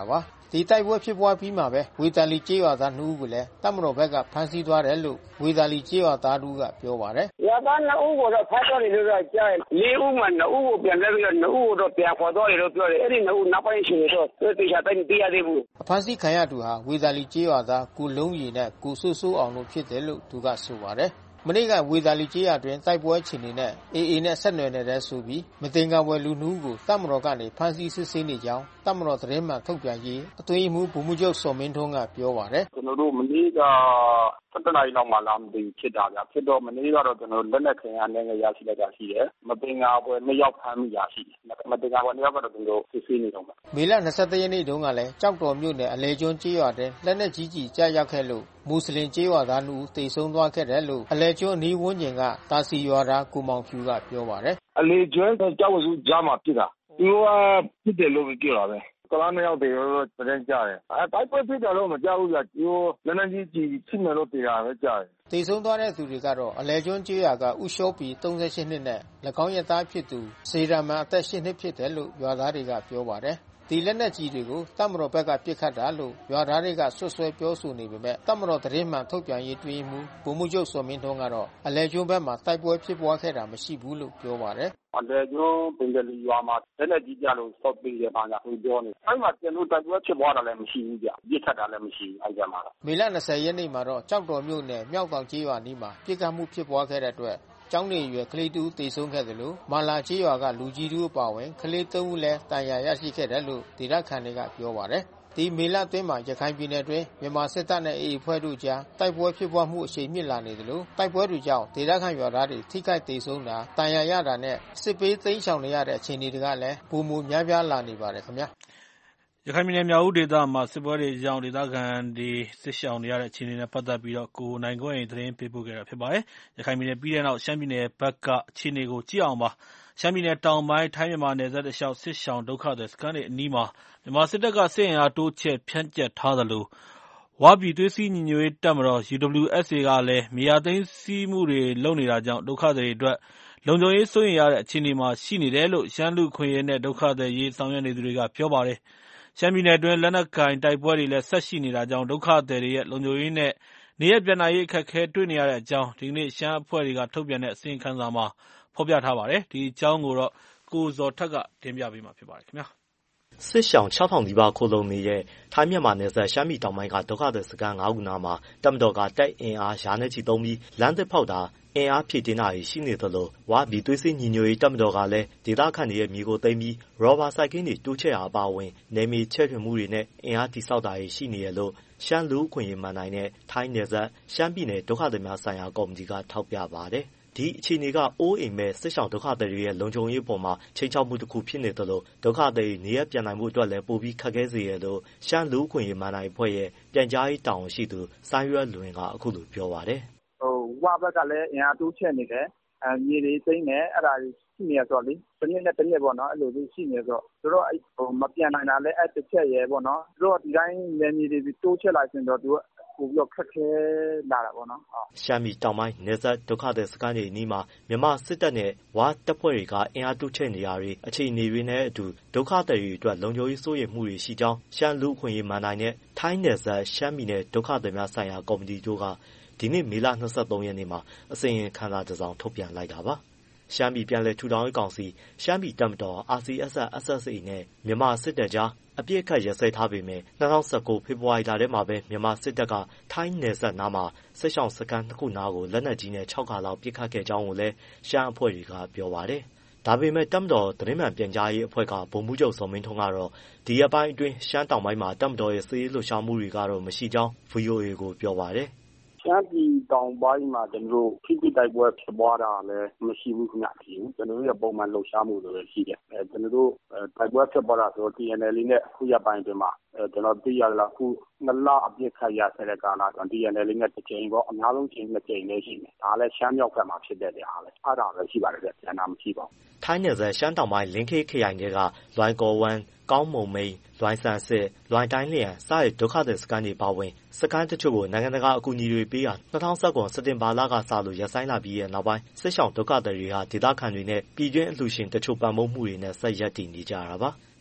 ဒီတိုက်ပွဲဖြစ်ပွားပြီးမှပဲဝေသာလီကျေးရွာသား2ဦးကိုလည်းတပ်မတော်ဘက်ကဖမ်းဆီးသွားတယ်လို့ဝေသာလီကျေးရွာသားတို့ကပြောပါတယ်။ရွာသား2ဦးကိုတော့ဖမ်းသွားတယ်လို့ကြားတယ်။4ဦးမှ2ဦးကိုပြန်လဲပြီးတော့2ဦးကိုတော့ပြန်ခေါ်သွားတယ်လို့ပြောတယ်။အဲ့ဒီ2ဦးနောက်ပိုင်းရှင်တွေတော့သေချာတိုင်းသိရသေးဘူး။အဖမ်းဆီးခံရသူဟာဝေသာလီကျေးရွာသားကိုလုံးရီနဲ့ကိုစိုးစိုးအောင်တို့ဖြစ်တယ်လို့သူကဆိုပါတယ်။မနေ့ကဝေသာလီကျေးရွာတွင်တိုက်ပွဲအခြေအနေနဲ့ AA နဲ့ဆက်နွယ်နေတဲ့ဆိုပြီးမတင်ကားပွဲလူ2ဦးကိုတပ်မတော်ကနေဖမ်းဆီးစစ်ဆေးနေကြောင်းတပ်မတော်သတင်းမှန်ထုတ်ပြန်ရေးအတွင်းမှူးဗိုလ်မှူးချုပ်စော်မင်းထွန်းကပြောပါတယ်ကျွန်တော်တို့မနေ့က17 နာရီလောက်မှလာမသိဖြစ်တာဗျဖြစ်တော့မနေ့ကတော့ကျွန်တော်လက်နက်ခင်အားနဲ့ရရှိလိုက်တာရှိတယ်မတင်ကားပွဲ2ယောက်ဖမ်းမိတာရှိတယ်မတင်ကားပွဲ2ယောက်ကတော့ကျွန်တော်စစ်ဆေးနေတော့မှာမေလ21ရက်နေ့တုန်းကလည်းကြောက်တော်မြို့နယ်အလဲကျွန်းကျေးရွာတွင်လက်နက်ကြီးကြီးကြားရောက်ခဲ့လို့မွတ်စလင်ကျေးရွာသား2ဦးသေဆုံးသွားခဲ့တယ်လို့အလဲကျွန်းအနီးဝန်းကျင်ကတာစီရွာသားကိုမောင်ဖြူကပြောပါတယ်အလေကျွန်းကြောက်ဝစုကြားမှာဖြစ်တာသူကဖြစ်တယ်လို့ပြောတာပဲကလား2ယောက်တည်းတော့ပြန်ကြတယ်တိုက်ပွဲဖြစ်တယ်လို့မကြောက်ဘူးကြာကျိုးလက်နက်ကြီးကြီးထိမယ်လို့တရားပဲကြားတယ်သေဆုံးသွားတဲ့သူတွေကတော့အလဲကျွန်းကျေးရွာကဥရှောပီ38နှစ်နဲ့၎င်းရဲ့သားဖြစ်သူစေရာမန်အသက်8နှစ်ဖြစ်တယ်လို့ရွာသားတွေကပြောပါတယ်ဒီလက်နက်ကြီးတွေကိုတပ်မတော်ဘက်ကပစ်ခတ်တာလို့ရွာသားတွေကဆွဆွဲပြောဆိုနေပေမဲ့တပ်မတော်သတင်းမှန်ထုတ်ပြန်ရေးတွင်မှုဗိုလ်မှူးချုပ်စော်မင်းထွန်းကတော့အလဲကျွန်းဘက်မှာတိုက်ပွဲဖြစ်ပွားခဲ့တာမရှိဘူးလို့ပြောပါတယ်အလဲကျွန်းပင်ကလေးရွာမှာလက်နက်ကြီးကြလို့စောက်ပြီးရပါညာကိုပြောနေအဲ့မှာကျွန်တော်တိုက်ပွဲဖြစ်ပွားတာလည်းမရှိဘူးကြပစ်ခတ်တာလည်းမရှိဘူးအဲ့ကြမှာမေလ20ရက်နေ့မှာတော့ကြောက်တော်မြို့နယ်မြောက်တောင်ကျေးရွာနီးမှာပစ်ခတ်မှုဖြစ်ပွားခဲ့တဲ့အတွက်ကျောင်းနေရွယ်ကလေးတူသေဆုံးခဲ့တယ်လို့မာလာကျေးရွာကလူကြီးတူအပါဝင်ကလေး3ဦးလည်းတန်ရာရရှိခဲ့တယ်လို့ဒေသခံတွေကပြောပါတယ်ဒီမေလအတွင်းမှာရခိုင်ပြည်နယ်အတွင်းမြန်မာစစ်တပ်နဲ့ AA ဖွဲ့တို့ကြားတိုက်ပွဲဖြစ်ပွားမှုအရှိန်မြင့်လာနေတယ်လို့တိုက်ပွဲတွေကြောင့်ဒေသခံရွာသားတွေထိခိုက်ဒေဆုံးတာတန်ရာရတာနဲ့စစ်ပေးသိမ်းရှောင်နေရတဲ့အခြေအနေတွေကလည်းပုံမူများပြားလာနေပါတယ်ခင်ဗျာရခိုင်ပြည်နယ်မြောက်ဦးဒေသမှာစစ်ပွဲတွေကြောင့်ဒေသခံတွေစစ်ရှောင်နေရတဲ့အခြေအနေနဲ့ပတ်သက်ပြီးတော့ကိုနိုင်ကွန်းရင်သတင်းပေးပို့ခဲ့တာဖြစ်ပါတယ်။ရခိုင်ပြည်နယ်ပြီးတဲ့နောက်ရှမ်းပြည်နယ်ဘက်ကအခြေအနေကိုကြည့်အောင်ပါ။ရှမ်းပြည်နယ်တောင်ပိုင်းထိုင်းမြန်မာနယ်စပ်တလျှောက်စစ်ရှောင်ဒုက္ခသည်စခန်းတွေအနီးမှာမြန်မာစစ်တပ်ကစစ်အင်အားတိုးချဲ့ဖြန့်ကျက်ထားသလိုဝါပြည်သွေးစည်းညီညွတ်ရေးတပ်မတော် UWSA ကလည်းမြေယာသိမ်းဆည်းမှုတွေလုပ်နေတာကြောင့်ဒုက္ခသည်တွေအတွက်လုံခြုံရေးစိုးရိမ်ရတဲ့အခြေအနေမှာရှိနေတယ်လို့ရှမ်းလူခွင့်ရေးနဲ့ဒုက္ခသည်ရေးဆောင်ရွက်နေသူတွေကပြောပါတယ်။ရှမ်းပြည်နယ်အတွင်းလက်နက်ကိုင်တိုက်ပွဲတွေလည်းဆက်ရှိနေတာကြောင့်ဒုက္ခသည်တွေရဲ့လုံခြုံရေးနဲ့နေရပ်ပြန်နိုင်ရေးအခက်အခဲတွေ့နေရတဲ့အကြောင်းဒီကနေ့ရှမ်းအဖွဲ့တွေကထုတ်ပြန်တဲ့အစီရင်ခံစာမှာဖော်ပြထားပါတယ်။ဒီအကြောင်းကိုတော့ကိုဇော်ထက်ကတင်ပြပေးမှာဖြစ်ပါတယ်ခင်ဗျာ။စစ်ရှောင် 6,000 နီးပါးခိုလှုံနေတဲ့ထိုင်းမြန်မာနယ်စပ်ရှမ်းပြည်တောင်ပိုင်းကဒုက္ခသည်စခန်း9ခုနားမှာတပ်မတော်ကတပ်အင်အားရာနဲ့ချီသုံးပြီးလမ်းသစ်ဖောက်တာအင်အားဖြည့်တင်းတာရှိနေသလိုဝါပြည်သွေးစည်းညီညွတ်ရေးတပ်မတော်ကလည်းဒေသခံတွေရဲ့မြေကိုသိမ်းပြီးရော်ဘာစိုက်ကင်းတွေတိုးချဲ့အားပါဝင်နေမီချဲ့ထွင်မှုတွေနဲ့အင်အားတိစောက်တာရှိနေရလို့ရှမ်းလူခွင့်ရေးမှန်နိုင်တဲ့ထိုင်းနယ်စပ်ရှမ်းပြည်နယ်ဒုက္ခသည်များဆိုင်ရာကော်မတီကထောက်ပြပါတယ်။ဒီအခြေအနေကအိုးအိမ်မဲ့စစ်ရှောင်ဒုက္ခသည်တွေရဲ့လုံခြုံရေးပေါ်မှာချိန်ချောက်မှုတစ်ခုဖြစ်နေသလိုဒုက္ခသည်နေရပြန်နိုင်မှုအတွက်လည်းပိုပြီးခက်ခဲစေရလို့ရှမ်းလူခွင့်ရေးမှန်နိုင်ဖွဲ့ရဲ့ပြန်ကြားရေးတာဝန်ရှိသူစိုင်းရွက်လွင်ကအခုလိုပြောပါတယ်ဝါဘက်ကလည်းအင်အားတိုးချဲ့နေတယ်မြေတွေသိမ်းတယ်အဲ့ဒါရှိနေရဆိုတော့လေတစ်နှစ်နဲ့တစ်နှစ်ပေါ့နော်အဲ့လိုလေးရှိနေဆိုတော့မပြန်နိုင်တာလည်းအဲ့တစ်ချက်ရယ်ပေါ့နော်သူတို့ဒီတိုင်းနယ်မြေတွေတိုးချဲ့လိုက်ရင်တော့သူကပိုပြီးတော့ခက်ခဲလာတာပေါ့နော်ရှမ်းပြည်တောင်ပိုင်းနယ်စပ်ဒုက္ခသည်စခန်းတွေနီးမှာမြန်မာစစ်တပ်နဲ့ဝါတပ်ဖွဲ့တွေကအင်အားတိုးချဲ့နေရတဲ့အခြေအနေတွေနဲ့အတူဒုက္ခသည်တွေအတွက်လုံခြုံရေးစိုးရိမ်မှုတွေရှိကြောင်းရှမ်းလူခွင့်ရေးမှန်နိုင်တဲ့ထိုင်းနယ်စပ်ရှမ်းပြည်နယ်ဒုက္ခသည်များဆိုင်ရာကော်မတီတို့ကဒီနေ့မေလ23ရက်နေ့မှာအစီရင်ခံစာတစ်စောင်ထုတ်ပြန်လိုက်တာပါ။ရှမ်းပြည်ပြန်လည်ထူထောင်ရေးကောင်စီရှမ်းပြည်တပ်မတော် RCSS/SSA နဲ့မြန်မာစစ်တပ်ကြားအပြစ်အခတ်ရစဲထားပေမဲ့2019ဖေဖော်ဝါရီလထဲမှာပဲမြန်မာစစ်တပ်ကထိုင်းနယ်စပ်နားမှာစစ်ရှောင်စခန်းတစ်ခုနားကိုလက်နက်ကြီးနဲ့6ခါလောက်ပစ်ခတ်ခဲ့ကြောင်းကိုလည်းရှမ်းအဖွဲ့တွေကပြောပါတယ်။ဒါပေမဲ့တပ်မတော်သတင်းမှန်ပြန်ကြားရေးအဖွဲ့ကဗိုလ်မှူးချုပ်စော်မင်းထွန်းကတော့ဒီအပိုင်းအတွင်းရှမ်းတောင်ပိုင်းမှာတပ်မတော်ရဲ့စစ်ရေးလှုပ်ရှားမှုတွေကတော့မရှိကြောင်း VOA ကိုပြောပါတယ်။ရှမ်းပြည်တောင်ပိုင်းမှာကျွန်တော်တို့ဖိဖိတိုက်ပွဲဖြစ်ပွားတာလည်းမရှိဘူးခင်ဗျ။ကျွန်တော်တို့ရဲ့ပုံမှန်လှုပ်ရှားမှုတွေပဲရှိတယ်။ကျွန်တော်တို့တိုက်ပွဲဖြစ်ပွားတာဆိုတော့ TNL နဲ့ခုရပိုင်းအတွင်းမှာကျွန်တော်သိရလားခု2လအပြည့်ခတ်ရခဲ့တဲ့ကာလဆို TNL နဲ့တစ်ချိန်ပေါ့အများဆုံးချိန်2ချိန်လည်းရှိတယ်။ဒါလည်းရှမ်းမြောက်ဘက်မှာဖြစ်တဲ့နေရာလေ။အဲ့ဒါပဲရှိပါတယ်ဗျ။ကျန်တာမရှိပါဘူး။ထိုင်းနယ်စပ်ရှမ်းတောင်ပိုင်းလင်းခေးခရိုင်တွေကလွိုင်ကော်ဝမ်ကောင်းမုံမိန်လွိုင်ဆန်စစ်လွိုင်တိုင်းလျံစတဲ့ဒုက္ခသည်စခန်းတွေပါဝင်စခန်းတချို့ကိုနိုင်ငံတကာအကူအညီတွေပေးတာ2019စက်တင်ဘာလကစလို့ရပ်ဆိုင်းလာပြီးတဲ့နောက်ပိုင်းစစ်ရှောင်ဒုက္ခသည်တွေဟာဒေသခံတွေနဲ့ပြည်တွင်းအလှူရှင်တချို့ပံ့ပိုးမှုတွေနဲ့ဆက်ရပ်တည်နေကြတာပါ။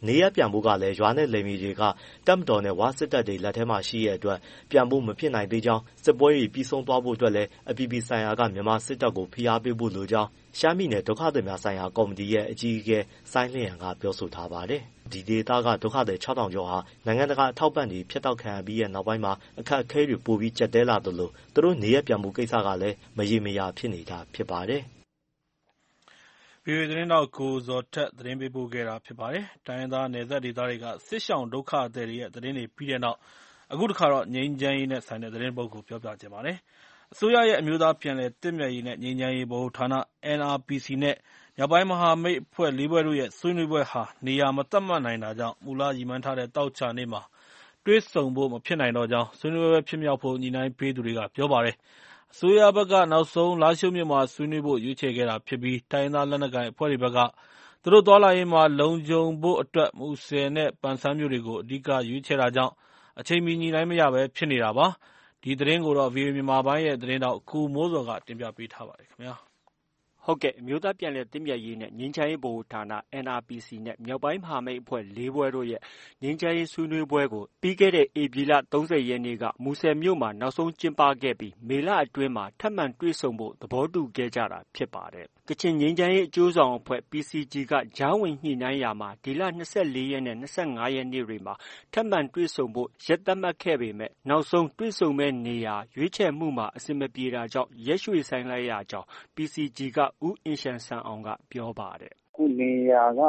နေရပ်ပြန်ဖို့ကလည်းရွာနဲ့လယ်မြေတွေကတပ်မတော်နဲ့ဝါစစ်တပ်တွေလက်ထဲမှာရှိတဲ့အတွက်ပြန်ဖို့မဖြစ်နိုင်သေးကြောင်းစစ်ပွဲတွေပြီးဆုံးသွားဖို့အတွက်လည်းအပြည်ပြည်ဆိုင်ရာကမြန်မာစစ်တပ်ကိုဖိအားပေးဖို့လိုကြောင်းရှမ်းပြည်နယ်ဒုက္ခသည်များဆိုင်ရာကော်မတီရဲ့အကြီးအကဲစိုင်းလျံကပြောဆိုထားပါတယ်။ဒီဒေသကဒုက္ခသည် 6,000 ကျော်ဟာနိုင်ငံတကာအထောက်အပံ့တွေဖြတ်တောက်ခံရပြီးနောက်ပိုင်းမှာအခက်အခဲတွေပိုပြီးကျပ်တဲလာသလိုသူတို့နေရပ်ပြန်မှုကိစ္စကလည်းမရေမရာဖြစ်နေတာဖြစ်ပါတယ်။ VOA သတင်းထောက်ကိုဇော်ထက်သတင်းပေးပို့ခဲ့တာဖြစ်ပါတယ်။တိုင်းရင်းသားနယ်စပ်ဒေသတွေကစစ်ရှောင်ဒုက္ခသည်တွေရဲ့သတင်းတွေပြီးတဲ့နောက်အခုတစ်ခါတော့ငြိမ်းချမ်းရေးနဲ့ဆိုင်တဲ့သတင်းပုဒ်ကိုပြောပြချင်ပါတယ်။အစိုးရရဲ့အမျိုးသားပြန်လည်သင့်မြတ်ရေးနဲ့ငြိမ်းချမ်းရေးဗဟိုဌာန NRPC နဲ့မြောက်ပိုင်းမဟာမိတ်အဖွဲ့ ၄ ဖွဲ့တို့ရဲ့ဆွေးနွေးပွဲဟာနေရာမသတ်မှတ်နိုင်တာကြောင့်မူလရည်မှန်းထားတဲ့သောကြာနေ့မှာတွေ့ဆုံဖို့မဖြစ်နိုင်တော့ကြောင်းဆွေးနွေးပွဲဖြစ်မြောက်ဖို့ညှိနှိုင်းပေးသူတွေကပြောပါတယ်။အစိုးရဘက်ကနောက်ဆုံးလားရှိုးမြို့မှာဆွေးနွေးဖို့ရွေးချယ်ခဲ့တာဖြစ်ပြီးတိုင်းရင်းသားလက်နက်ကိုင်အဖွဲ့တွေဘက်ကသူတို့သွားလာရေးမှာလုံခြုံဖို့အတွက်မူဆယ်နဲ့ပန်ဆန်းမြို့တွေကိုအဓိကရွေးချယ်တာကြောင့်အချိန်မီညှိနှိုင်းမရဘဲဖြစ်နေတာပါ။ဒီသတင်းကိုတော့ VOA မြန်မာပိုင်းရဲ့သတင်းထောက်ကိုမိုးဇော်ကတင်ပြပေးထားပါတယ်ခင်ဗျာ။ဟုတ်ကဲ့အမျိုးသားပြန်လည်သင့်မြတ်ရေးနဲ့ငြိမ်းချမ်းရေးဗဟိုဌာန NRPC နဲ့မြောက်ပိုင်းမဟာမိတ်အဖွဲ့ ၄ ဖွဲ့တို့ရဲ့ငြိမ်းချမ်းရေးဆွေးနွေးပွဲကိုပြီးခဲ့တဲ့ဧပြီလ 30 ရက်နေ့ကမူဆယ်မြို့မှာနောက်ဆုံးကျင်းပခဲ့ပြီးမေလအတွင်းမှာထပ်မံတွေ့ဆုံဖို့သဘောတူခဲ့ကြတာဖြစ်ပါတယ်။ကချင်ငြိမ်းချမ်းရေးအကျိုးဆောင်အဖွဲ့ PCG ကကြားဝင်ညှိနှိုင်းရာမှာဒီလ 24 ရက်နဲ့ 25 ရက်နေ့တွေမှာထပ်မံတွေ့ဆုံဖို့ရက်သတ်မှတ်ခဲ့ပေမဲ့နောက်ဆုံးတွေ့ဆုံမဲ့နေရာရွေးချယ်မှုမှာအဆင်မပြေတာကြောင့်ရက်ရွှေ့ဆိုင်းလိုက်ရကြောင်း PCG ကဦးအင်ရှန်ဆန်အောင်ကပြောပါတယ်။အခုနေရာက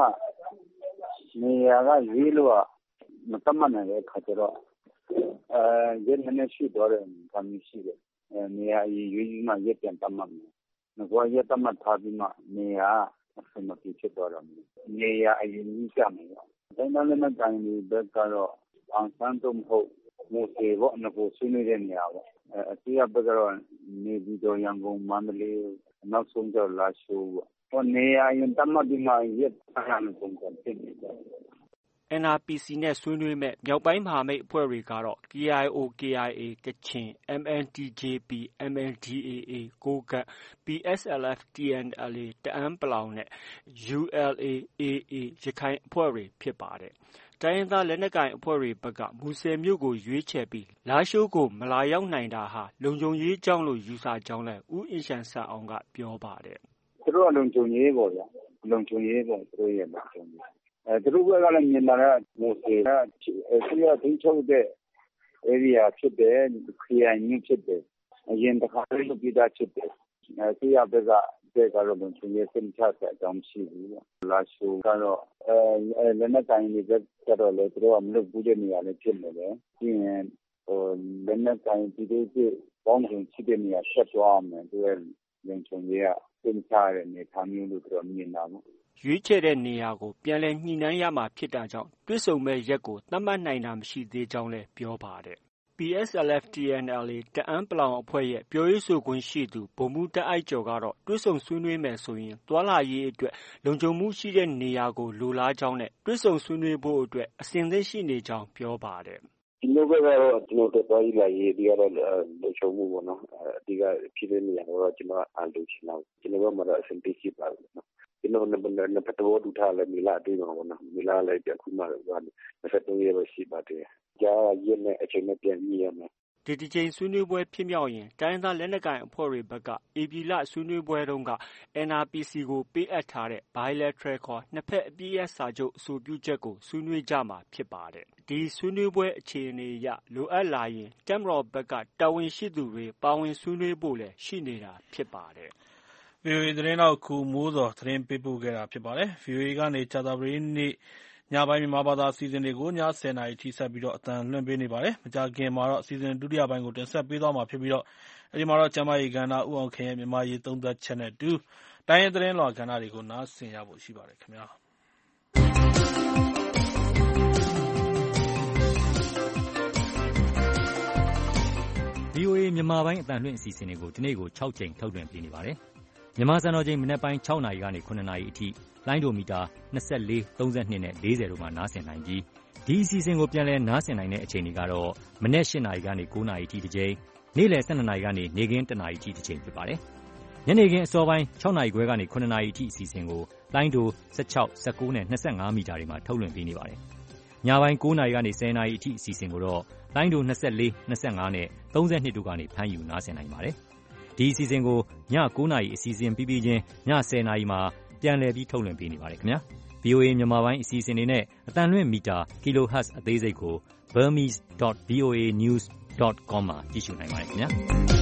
ရွေးလို့မသတ်မှတ်နိုင်တဲ့အခါကျတော့ရက်နည်းနည်းရွှေ့သွားတဲ့အနေအထားမျိုးရှိတယ်။နေရာအရင်ရွေးပြီးမှရက်ပြန်သတ်မှတ်မယ်။ငါကရက်သတ်မှတ်ထားပြီးမှနေရာအဆင်မပြေဖြစ်သွားတာမျိုး။နေရာအရင်ကြီးကြမယ်ပေါ့။တိုင်းသားလက်နက်ကိုင်တွေဘက်ကတော့ပန်ဆန်းသို့မဟုတ်မူဆယ်ပေါ့။နဂိုဆွေးနွေးတဲ့နေရာပေါ့။အစိုးရဘက်ကတော့နေပြည်တော်ရန်ကုန်မန္တလေးနောက်ဆုံးကျတော့လားရှိုးပေါ့။နေရာအရင်သတ်မှတ်ပြီးမှရက်သတ်မှတ်ပုံစံဖြစ်နေတယ်။ NRPC နဲ့ဆွေးနွေးမဲ့မြောက်ပိုင်းမဟာမိတ်အဖွဲ့တွေကတော့ KIO, KIA ကချင်၊ MNTJP, MNDAA ကိုးကန့်၊ PSLF, TNLA တအန်း နဲ့ ULA/AA ရခိုင်အဖွဲ့တွေဖြစ်ပါတယ်။တိုင်းရင်းသားလက်နက်ကိုင်အဖွဲ့တွေဘက်ကမူဆယ်မြို့ကိုရွေးချယ်ပြီးလားရှိုးကိုမလာရောက်နိုင်တာဟာလုံခြုံရေးကြောင့်လို့ယူဆကြောင်းလည်းဦးအင်ရှန်ဆန်အောင်ကပြောပါတယ်။ "သူတို့ကလုံခြုံရေးပေါ့ဗျာ။လုံခြုံရေးပေါ့သူတို့ရဲ့လုံခြုံရေး။သူတို့ဘက်ကလည်းမြင်တာကမူဆယ်ကအစိုးရထိန်းချုပ်တဲ့ဧရိယာဖြစ်တယ်။ခရိုင်မျိုးဖြစ်တယ်။အရင်တစ်ခါတည်းလုပ်ပြီးသားဖြစ်တယ်။အစိုးရဘက်ကတော့လုံခြုံရေးစိတ်မချစရာအကြောင်းမရှိဘူးပေါ့။လားရှိုးကတော့လက်နက်ကိုင်တွေဘက်ကတော့လည်းသူတို့ကမလုပ်ဘူးတဲ့နေရာလည်းဖြစ်နေတယ်။ပြီးရင်လက်နက်ကိုင်ပြည်သူ့စစ်ပေါင်းစုံရှိတဲ့နေရာဆက်သွားရမယ်။သူရဲ့လုံခြုံရေးကစိတ်မချရတဲ့အနေအထားမျိုးလို့သူတို့မြင်တာပေါ့။ရွေးချယ်တဲ့နေရာကိုပြန်လည်ညှိနှိုင်းရမှာဖြစ်တာကြောင့်တွေ့ဆုံမဲ့ရက်ကိုသတ်မှတ်နိုင်တာမရှိသေးကြောင်းလည်းပြောပါတယ်။ PSLF/ TNLA တအန်း အဖွဲ့ရဲ့ပြောရေးဆိုခွင့်ရှိသူဗိုလ်မှူးတာ့အိုက်ကျော်ကတော့တွေ့ဆုံဆွေးနွေးမယ်ဆိုရင်သွားလာရေးအတွက်လုံခြုံမှုရှိတဲ့နေရာကိုလိုလားကြောင်းနဲ့တွေ့ဆုံဆွေးနွေးဖို့အတွက်အဆင်သင့်ရှိနေကြောင်းပြောပါတယ်။ "ကျနော်တို့ဘက်ကတော့ကျနော်တို့သွားရေးလာရေးအဓိကတော့လုံခြုံမှုပေါ့နော်။အဓိကဖြစ်တဲ့နေရာကိုတော့ကျနော်ကလိုချင်တာပေါ့။ကျနော်တို့ဘက်မှာတော့အဆင်သင့်ရှိပါတယ်။ကျနော်တို့နှစ်ဘက်သဘောတူထားတာလည်းမေလအတွင်းမှာပေါ့နော်။မေလလည်းအခုမှ23 ရက်ပဲရှိပါသေးတယ်။ကြားရက်နဲ့အချိန်နဲ့ပြန်ညှိရမယ်။ဒီတစ်ကြိမ်ဆွေးနွေးပွဲဖြစ်မြောက်ရင်တိုင်းရင်းသားလက်နက်ကိုင်အဖွဲ့တွေဘက်ကဧပြီလဆွေးနွေးပွဲတုန်းက NRPC ကိုပေးအပ်ထားတဲ့ Bilateral ခေါ်နှစ်ဘက်အပစ်ရပ်စာချုပ်အဆိုပြုချက်ကိုဆွေးနွေးကြမှာဖြစ်ပါတယ်။ဒီဆွေးနွေးပွဲအခြေအနေအရလိုအပ်လာရင်တပ်မတော်ဘက်ကတာဝန်ရှိသူတွေပါဝင်ဆွေးနွေးဖို့လည်းရှိနေတာဖြစ်ပါတယ်။ VOA သတင်းထောက်ကိုမိုးဇော်သတင်းပေးပို့ခဲ့တာဖြစ်ပါတယ်။ VOA ကနေကြာသပတေးနေ့ညပိုင်းမြန်မာဘာသာအစီအစဉ်တွေကို ည 10 နာရီထိဆက်ပြီးအသံလွှင့်ပေးနေပါတယ်။ မကြာခင်မှာတော့အစီအစဉ်ဒုတိယပိုင်းကိုတင်ဆက်ပေးသွားမှာဖြစ်ပြီးအဲဒီမှာတော့ကျန်းမာရေးကဏ္ဍ၊ဦးအောင်ခင်ရဲ့မြန်မာ့အရေးသုံးသပ်ချက်နဲ့အတူတိုင်းရင်းသတင်းလွှာကဏ္ဍတွေကိုနားဆင်ရဖို့ရှိပါတယ်ခင်ဗျာ။ VOA မြန်မာပိုင်းအသံလွှင့်အစီအစဉ်တွေကိုဒီနေ့ကို6 ကြိမ်ထုတ်လွှင့်ပေးနေပါတယ်။မြန်မာစံတော်ချိန်မနက်ပိုင်း6 နာရီကနေ9 နာရီအထိလိုင်းဒိုမီတာ24, 32 နဲ့ 40တို့မှာနားဆင်နိုင်ပြီးဒီအစီအစဉ်ကိုပြန်လည်နားဆင်နိုင်တဲ့အချိန်တွေကတော့မနက်8 နာရီကနေ9 နာရီအထိတစ်ကြိမ်နေ့လယ်12 နာရီကနေနေ့ခင်း1 နာရီအထိတစ်ကြိမ်ဖြစ်ပါတယ်။ညနေခင်းအစောပိုင်း6နာရီခွဲကနေ9နာရီအထိအစီအစဉ်ကိုလိုင်းဒို16 19နဲ့25မီတာတွေမှာထုတ်လွှင့်ပေးနေပါတယ်။ညပိုင်း9နာရီကနေ10နာရီအထိအစီအစဉ်ကိုတော့လိုင်းဒို24 25နဲ့32တို့ကနေဖမ်းယူနားဆင်နိုင်ပါတယ်။ဒီအစီအစဉ်ကိုည9နာရီအစီအစဉ်ပြီးချင်းည10နာရီမှာပြန်လည်ပြီးထုတ်လွှင့်ပေးနေပါတယ်ခင်ဗျာ။ VOA မြန်မာပိုင်းအစီအစဉ်တွေနဲ့အတန်လွင့်မီတာ kilohertz အသေးစိတ်ကို burmese.voanews.com မှာကြည့်ရှုနိုင်ပါတယ်ခင်ဗျာ။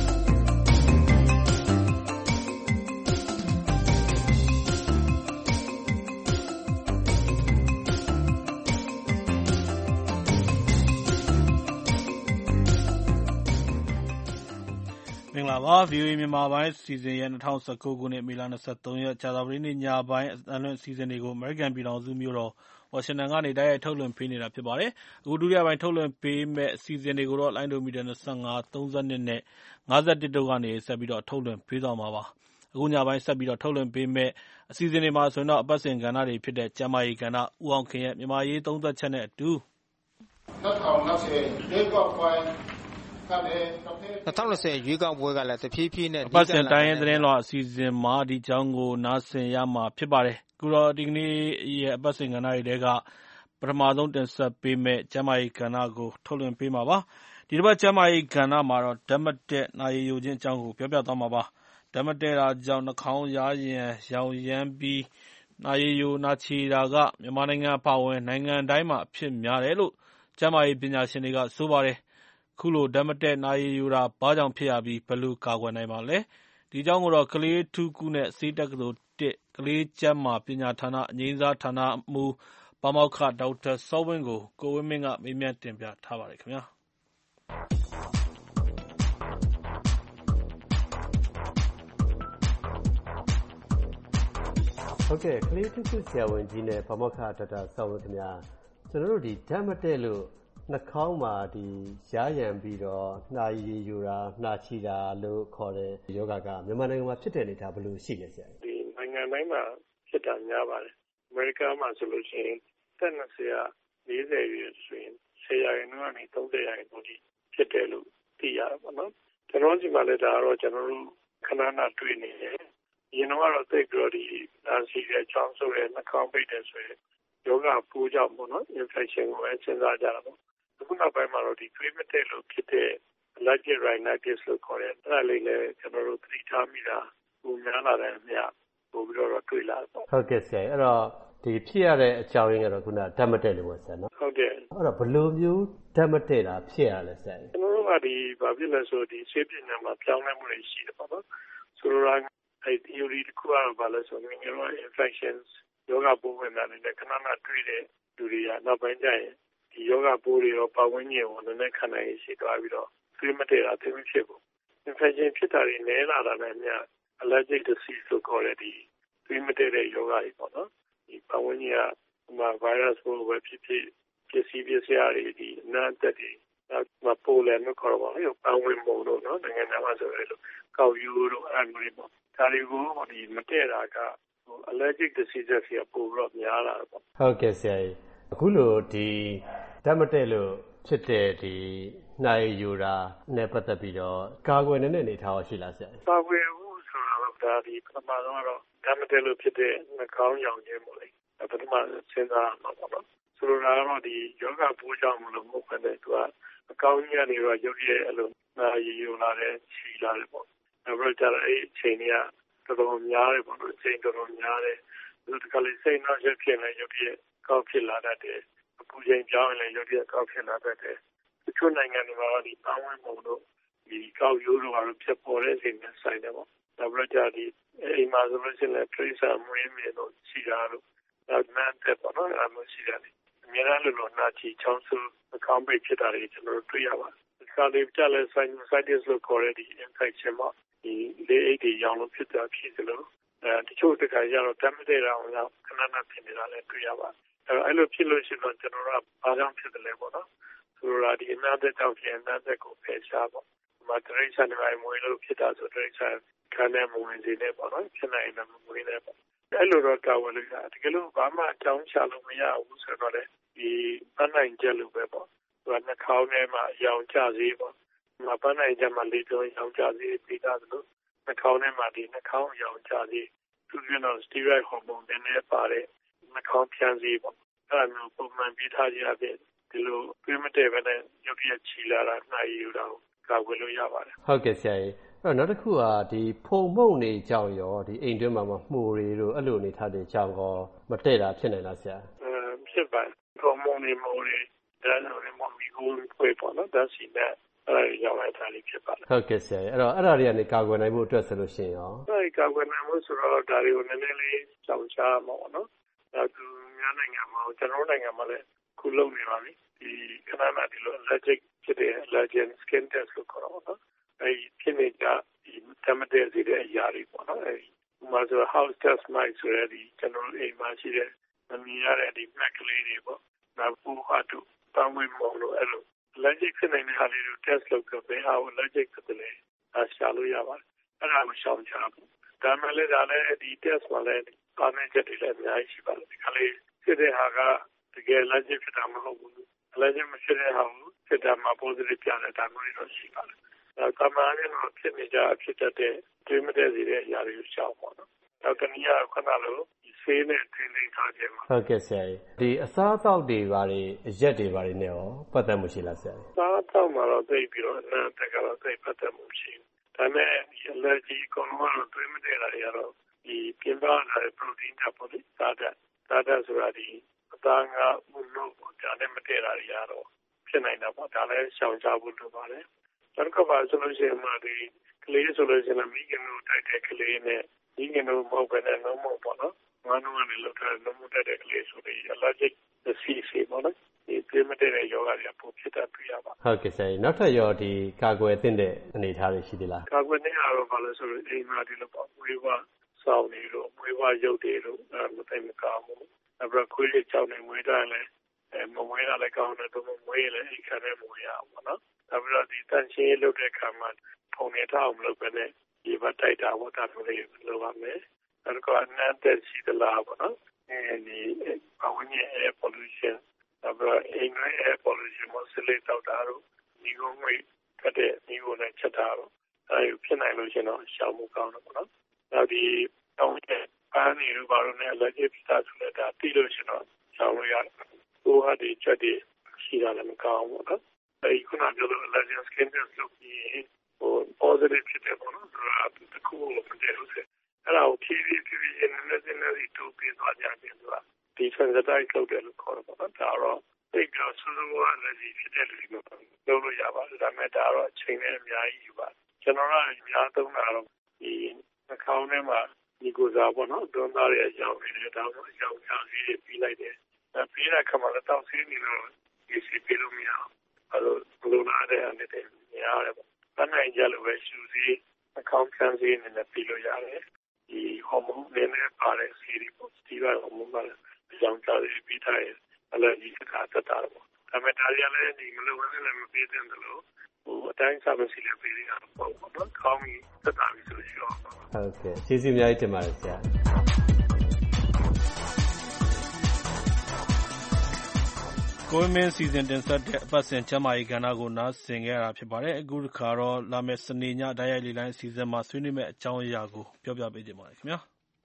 မင်္ဂလာပါ VOA မြန်မာပိုင်းစီစဉ်ရဲ့2019ခုနှစ်မေလ23ရက်ကြာသပတေးနေ့ညပိုင်းအတန်လွင့်စီစဉ်တွေကို American ပြည်ထောင်စုမြို့တော်ဝါရှင်တန်ကနေတိုက်ရိုက်ထုတ်လွှင့်ပေးနေတာဖြစ်ပါတယ်။အခုဒုတိယပိုင်းထုတ်လွှင့်ပေးမယ့်အစီအစဉ်တွေကိုတော့လိုင်းဒိုမီတာ25 32နဲ့51တို့ကနေဆက်ပြီးတော့ထုတ်လွှင့်ပေးသွားမှာပါ။အခုညပိုင်းဆက်ပြီးတော့ထုတ်လွှင့်ပေးမယ့်အစီအစဉ်တွေမှာဆိုရင်တော့အပတ်စဉ်ကဏ္ဍတွေဖြစ်တဲ့ကျန်းမာရေးကဏ္ဍဦးအောင်ခင်ရဲ့မြန်မာရေးသုံးသက်ချက်နဲ့အတူ 2020ရွေးကောက်ပွဲကလည်းတဖြည်းဖြည်းနဲ့အပတ်စဉ်တိုင်းရင်းသတင်းလွှာအစီအစဉ်မှာဒီကြောင်းကိုနားဆင်ရမှာဖြစ်ပါတယ်။အခုတော့ဒီကနေ့ရဲ့အပတ်စဉ်ကဏ္ဍတွေထဲကပထမဆုံးတင်ဆက်ပေးမယ့်ကျန်းမာရေးကဏ္ဍကိုထုတ်လွှင့်ပေးမှာပါ။ဒီတစ်ပတ်ကျန်းမာရေးကဏ္ဍမှာတော့ဓာတ်မတည့်နာရီယိုခြင်းအကြောင်းကိုပြောပြသွားမှာပါ။ဓာတ်မတည့်တာကြောင့်နှာခေါင်းယားယံရောင်ရမ်းပြီးနာရီယိုနာချေတာကမြန်မာနိုင်ငံအပါအဝင်နိုင်ငံတိုင်းမှာအဖြစ်များတယ်လို့ကျန်းမာရေးပညာရှင်တွေကဆိုပါတယ်။ခုလိုဓာတ်မတည့်နာရီယိုတာဘာကြောင့်ဖြစ်ရပြီးဘယ်လိုကာကွယ်နိုင်ပါလဲ။ဒီအကြောင်းကိုတော့ကလေးထူးကုနဲ့ဆေးတက္ကသိုလ်1ကလေးကျန်းမာပညာဌာနအငြိမ်းစားဌာနမှူးပါမောက္ခဒေါက်တာစောဝင်းကိုကိုဝင်းမင်းကမေးမြန်းတင်ပြထားပါတယ်ခင်ဗျာ။ဟုတ်ကဲ့ကလေးထူးကုဆရာဝန်ကြီးနဲ့ပါမောက္ခဒေါက်တာစောဝင်းခင်ဗျာကျွန်တော်တို့ဒီဓာတ်မတည့်လို့နှာခေါင်းမှာဒီရားရံပြီးတော့နှာရည်ယူတာနှာချီတာလို့ခေါ်တဲ့ယောဂကမြန်မာနိုင်ငံမှာဖြစ်တဲ့အနေအထားဘယ်လိုရှိလဲဆရာ။ဒီနိုင်ငံတိုင်းမှာဖြစ်တာများပါတယ်။အမေရိကန်မှာဆိုလို့ရှိရင်သက်20က40ရွယ်ဆိုရင်10ရာခိုင်နှုန်းကနေ30ရာခိုင်နှုန်းထိဖြစ်တယ်လို့သိရတယ်ပေါ့နော်။ကျွန်တော်ဒီမှာလည်းဒါကတော့ကျွန်တော်တို့ခဏခဏတွေ့နေတယ်။ရင်တော့သိပြီးတော့ဒီနာစီရဲ့ချောင်းဆိုးရဲ့နှာခေါင်းပိတ်တယ်ဆိုရင်ယောဂပိုးကြောင့်ပေါ့နော် infection ကိုပဲစဉ်းစားကြတာပေါ့။အခုနောက်ပိုင်းမှာတော့ဒီ primitive လို့ဖြစ်တဲ့ allergic rhinitis လို့ခေါ်တဲ့အဲ့ဒါလေးလည်းကျွန်တော်တို့သတိထားမိတာပုံများလာတဲ့အမြပို့ပြီးတော့တွေ့လာပေါ့ဟုတ်ကဲ့ဆရာအဲ့တော့ဒီဖြစ်ရတဲ့အကြောင်းရင်းကတော့ခုနဓာတ်မတည့်လို့ပေါ့ဆရာနော်ဟုတ်ကဲ့အဲ့တော့ဘယ်လိုမျိုးဓာတ်မတည့်တာဖြစ်ရလဲဆရာကျွန်တော်တို့ကဒီဘာဖြစ်လဲဆိုဒီဆေးပညာမှာပြောင်းလဲမှုတွေရှိတယ်ပေါ့နော်ဆိုတော့အဲ့ theory တစ်ခုကတော့ဘာလဲဆိုတော့ neural infections ယောဂပိုးဝင်တာနဲ့ခဏခဏတွေ့တဲ့လူတွေကနောက်ပိုင်းကျရင်ဒီယောဂပိုးတွေရောပတ်ဝန်းကျင်ကိုနည်းနည်းခံနိုင်ရှိသွားပြီးတော့သွေးမတည့်တာသိမဖြစ်ဘူး infection ဖြစ်တာတွေနည်းလာတာနဲ့အမျှ allergic disease လို့ခေါ်တဲ့ဒီသွေးမတည့်တဲ့ယောဂတွေပေါ့နော်ဒီပတ်ဝန်းကျင်ကvirus ပိုးပဲဖြစ်ဖြစ်ပစ္စည်းတွေဒီအနာတက်တွေနောက်ပိုးလည်းမခေါ်တော့ဘူးပတ်ဝန်းပုံတို့နော်နိုင်ငံသားမှာဆိုရဲလို့ကောက်ယူတို့အဲ့လိုမျိုးပေါ့ဒါတွေကိုဒီမတည့်တာကallergic diseases တွေပိုပြီးတော့များလာတယ်ပေါ့ဟုတ်ကဲ့ဆရာကြီးအခုလိုဒီဓာတ်မတည့်လို့ဖြစ်တဲ့ဒီနှာရည်ယိုတာနဲ့ပတ်သက်ပြီးတော့ကာကွယ်နေတဲ့အနေအထားရှိလားဆရာကာကွယ်မှုဆိုတာတော့ဒါဒီပထမဆုံးကတော့ဓာတ်မတည့်လို့ဖြစ်တဲ့နှာခေါင်းရောင်ခြင်းပေါ့လေပထမစဉ်းစားမှာပေါ့နော်ဆိုလိုတာကတော့ဒီယောဂပိုးကြောင့်မလို့မဟုတ်ဘဲနဲ့သူကအကောင်းကြီးကနေတော့ရုပ်ရည်အဲ့လိုနှာရည်ယိုလာတဲ့ခြီလာတယ်ပေါ့နောက်ပြီးတော့အဲ့အချိန်တွေကတော်တော်များတယ်ပေါ့နော်အချိန်တော်တော်များတယ်ဒီကလေးစိတ်နှောက်ယှက်ဖြစ်နေရုပ်ရည်ကောက်ဖြစ်လာတတ်တယ်အပူချိန်ပြောင်းရင်လည်းရုပ်ရည်ကောက်ဖြစ်လာတတ်တယ်တချို့နိုင်ငံတွေမှာတော့ဒီပေါင်းဝင်ပုံတို့ဒီကောက်ရိုးတို့ကတော့ဖြစ်ပေါ်တဲ့အချိန်နဲ့ဆိုင်တယ်ပေါ့နောက်ပြီးတော့ဒီအိမ်မှာဆိုလို့ရှိရင်လည်းပြိဿမွေးမြင်တို့ရှိတာတို့နောက်မှန်တဲ့ပေါ့နော်အဲ့လိုရှိတယ်အများအားလို့နှာချီချောင်းဆူအကောင်းပိတ်ဖြစ်တာတွေကျွန်တော်တို့တွေ့ရပါတယ်ခါလေးကြလဲ sinusitis လို့ခေါ်တဲ့ဒီ infection ပေါ့ဒီလေအိတ်တွေရောင်လို့ဖြစ်တာဖြစ်သလိုတချို့တခါကျတော့ဓာတ်မတည့်တာအောင်ခဏခဏဖြစ်နေတာလည်းတွေ့ရပါတယ်အဲ့လိုဖြစ်လို့ရှိရင်တော့ကျွန်တော်တို့ကဘာကြောင့်ဖြစ်တယ်လဲပေါ့နော်ဆိုတော့ဒီအနာသက်ကြောင့်ဖြစ်အနာသက်ကိုဖယ်ရှားပေါ့ဒီမှာတရိတ်ဆန်တွေမွေးလို့ဖြစ်တာဆိုတရိတ်ဆန်ခံတဲ့မဝင်စေနဲ့ပေါ့နော်ဖြစ်နိုင်တယ်မွေးနဲ့ပေါ့အဲ့လိုတော့ကာဝယ်လို့ရတယ်တကယ်လို့ဘာမှအကြောင်းချလို့မရဘူးဆိုတော့လေဒီပန်းနိုင်ချက်လို့ပဲပေါ့သူကနှာခေါင်းထဲမှာရောင်ကျစေးပေါ့ဒီမှာပန်းနိုင်ချက်မှာလေကြောရောင်ကျစေးပြီးသားသလိုနှာခေါင်းထဲမှာဒီနှာခေါင်းရောင်ကြစေသူကနော်စတီရိုက်ဟော်မုန်းနဲ့ပါတဲ့နှာခေါင်းဖြန်းစေပေါ့အဲ့လိုမျိုးပုံမှန်ပေးထားခြင်းအပြင်ဒီလိုပြင်းမတဲ့ပဲနဲ့ရုပ်ရည်ချီလာတာနှာရည်ယူတာကိုကာကွယ်လို့ရပါတယ်ဟုတ်ကဲ့ဆရာကြီးအဲ့တော့နောက်တစ်ခုကဒီဖုံမှုန့်နေကြောင်ရောဒီအိမ်တွင်းမှာမှိုတွေတို့အဲ့လိုအနေထားတွေကြောင်ကောမတည့်တာဖြစ်နိုင်လားဆရာဖြစ်ပါတယ်ဖုံမှုန့်နေမိုးတွေဒါလိုမျိုးမီကိုဖွေးပေါ့နော်ဒါစီနဲ့အဲ့ဒီရောက်လာတာလေးဖြစ်ပါတယ်ဟုတ်ကဲ့ဆရာအဲ့တော့အဲ့ဒါတွေကနေကာကွယ်နိုင်ဖို့အတွက်ဆိုလို့ရှိရင်ရောအဲ့ဒီကာကွယ်နိုင်ဖို့ဆိုတော့ဒါတွေကိုနည်းနည်းလေးကြောင်ချမှာပေါ့နော်ဒါသူများနိုင်ငံမှာကျွန်တော်နိုင်ငံမှာလည်းခုလုပ်နေပါပြီဒီခဏမှဒီလို allergic ဖြစ်တဲ့ allergen skin test လို့ခေါ်တော့နော်အဲ့ဒီဖြစ်နေကြဒီတမတဲ့စီတဲ့အရာတွေပေါ့နော်အဲ့ဒီဥပမာဆို house dust mite ဆိုတဲ့ဒီကျွန်တော်အိမ်မှာရှိတဲ့မမြင်ရတဲ့ဒီ black ကလေးတွေပေါ့နောက်ပူဟာတို့ပန်းဝင်မုံလို့အဲ့လို allergic ဖြစ်နေတဲ့ဟာလေးတွေ test လုပ်ပြီးဘယ်ဟာ allergic ဖြစ်တယ်လဲရှာလို့ရပါတယ်အဲ့ဒါကိုရှောင်ချဖို့ဒါမှလည်းဒီ test မှာလည်းပါနေကြတယ်လည်းအများကြီးရှိပါတယ်ဒီကလေးဖြစ်တဲ့ဟာကတကယ် allergic ဖြစ်တာမဟုတ်ဘူး allergic မဖြစ်တဲ့ဟာကိုဖြစ်တာမှာ positive ပြတဲ့ဒါမျိုးတွေရှိပါတယ်ကမားနဲ့ဖြစ်နေကြဖြစ်တဲ့တွေးမတဲ့စီတဲ့အရာတွေကိုရှောင်ပါတော့နောက်တနည်းအားခဏလို့ဆေးနဲ့ထိန်းသိမ်းထားခြင်းပါဟုတ်ကဲ့ဆရာကြီးဒီအစားအသောက်တွေဘာတွေအရက်တွေဘာတွေနဲ့ရောပတ်သက်မှုရှိလားဆရာကြီးအစားအသောက်မှာတော့သိပြီးတော့အနံ့တက်ကတော့သိပတ်သက်မှုရှိဒါပေမဲ့ဒီ allergy ကိုတော့တွေးမတဲ့တာတွေကတော့ဒီပြင်ပလာတဲ့ protein ဓာတ်ပေါ့လေဓာတ်ဆိုတာဒီအသားငါဥလို့ဒါနဲ့မတည့်တာတွေကတော့ဖြစ်နိုင်တာပေါ့ဒါလည်းရှောင်ကြဖို့လိုပါတယ်နောက်တစ်ခါပါဆိုလို့ရှိရင်မှဒီကလေးဆိုလို့ရှိရင်မိခင်တို့တိုက်တဲ့ကလေးနဲ့မိခင်တို့မဟုတ်ဘဲနဲ့လုံးမပေါ့နော်ငါတို့ကနေလောက်ထားလုံးမတိုက်တဲ့ကလေးဆိုပြီး allergic disease ပေါ့နော်ဒီပြင်းမတဲ့ယောဂတွေပိုဖြစ်တာတွေ့ရပါဟုတ်ကဲ့ဆရာနောက်ထပ်ရောဒီကာကွယ်သင့်တဲ့အနေအထားတွေရှိသေးလားကာကွယ်နေရတော့ဘာလို့ဆိုလို့အိမ်မှာဒီလိုပေါ့ဝေးဝစောင်းနေလို့ဝေးဝရုပ်တွေလို့မသိမကောင်းဘူးaprèsခွေးတွေကြောက်နေမွေးတာလည်းမမွေးတာလည်းကောင်းတယ်တော့မွေးလည်းအိမ်ခံနဲ့မွေးရအောင်ပေါ့နော်နောက်ပြီးတော့ဒီတန်ရှင်းလုပ်တဲ့အခါမှာပုံနေထားအောင်လုပ်ပဲနဲ့ဒီဘက်တိုက်တာဝတ်တာမျိုးလေးလုပ်ရမယ်နောက်တော့အနံ့တက်ရှိသလားပေါ့နော်ဒီအဝင်းရဲ့ air pollution နောက်ပြီးတော့အိမ်ရဲ့ air pollution ကိုစလိတောက်တာတို့ဒီကုန်းငွေကတဲ့ဒီကိုလည်းချက်တာတို့အဲဒီဖြစ်နိုင်လို့ရှင်တော့ရှောင်မှုကောင်းတယ်ပေါ့နော်နောက်ဒီတောင်းတဲ့ပန်းတွေတို့ဘာလို့လဲ allergic ဖြစ်တာဆိုတော့ဒါသိလို့ရှင်တော့ရှောင်လို့ရတယ်ဟိုဟာဒီချက်တွေရှိတာလည်းမကောင်းဘူးနော်အဲဒီခုနပြောလို့ allergic skin test လုပ်ပြီးဟို positive ဖြစ်တယ်ပေါ့နော်ဒါတခုလို့မတည့်လို့ဆိုအဲ့ဒါကိုဖြည်းဖြည်းနည်းနည်းတူပြီးသွားကြတယ်ဆိုတာဒီ sensitize လုပ်တယ်လို့ခေါ်တယ်ပေါ့နော်ဒါတော့သိကြဆူဆူက allergy ဖြစ်တဲ့လူတွေလုပ်လို့ရပါတယ်ဒါပေမဲ့ဒါတော့အချိန်နဲ့အများကြီးယူပါတယ်ကျွန်တော်ကအများသုံးတာတော့ဒီနှာခေါင်းထဲမှာဒီကိုစားပေါ့နော်တွန်းသားရဲ့အကြောင်းတွေဒါမှမဟုတ်အကြောင်းများကြီးပြီးလိုက်တယ်ပြီးတဲ့အခါမှာလည်းတောက်ဆေးနေလို့ဒီစီပြီးလို့မရအောင်အဲ့လိုဘလိုလာတဲ့အနေနဲ့များတယ်ပေါ့။နိုင်ကြလို့ပဲရှူစီအကောင့်ခံစီနေနဲ့ပြီးလို့ရတယ်။ဒီဟော်မုန်းတွေနဲ့ပါတဲ့စီရီပေါ့ဒီကဟော်မုန်းကအကြောင်းကြားပြီးထားရင်အလကြီးကတတ်တာပေါ့။ဒါပေမဲ့ဒါရလည်းဒီမလိုဘဲနဲ့မပြီးတဲ့လို့ဟိုအတိုင်းစားမစီလည်းပြီးရတာပေါ့နော်။ကောင်းပြီသက်သာပြီဆိုလို့ရှိတော့ဟုတ်ကဲ့ကျေးဇူးအများကြီးတင်ပါတယ်ဆရာကိုမင်းစီစဉ်တင်ဆက်တဲ့အပတ်စဉ်ကျမ်းမာရေးကဏ္ဍကိုနားဆင်ခဲ့ရတာဖြစ်ပါတယ်အခုတစ်ခါတော့လာမယ့်စနေညတိုက်ရိုက်လေလိုင်းအစီအစဉ်မှာဆွေးနွေးမယ့်အကြောင်းအရာကိုပြောပြပေးကြပါမယ်ခင်ဗျာ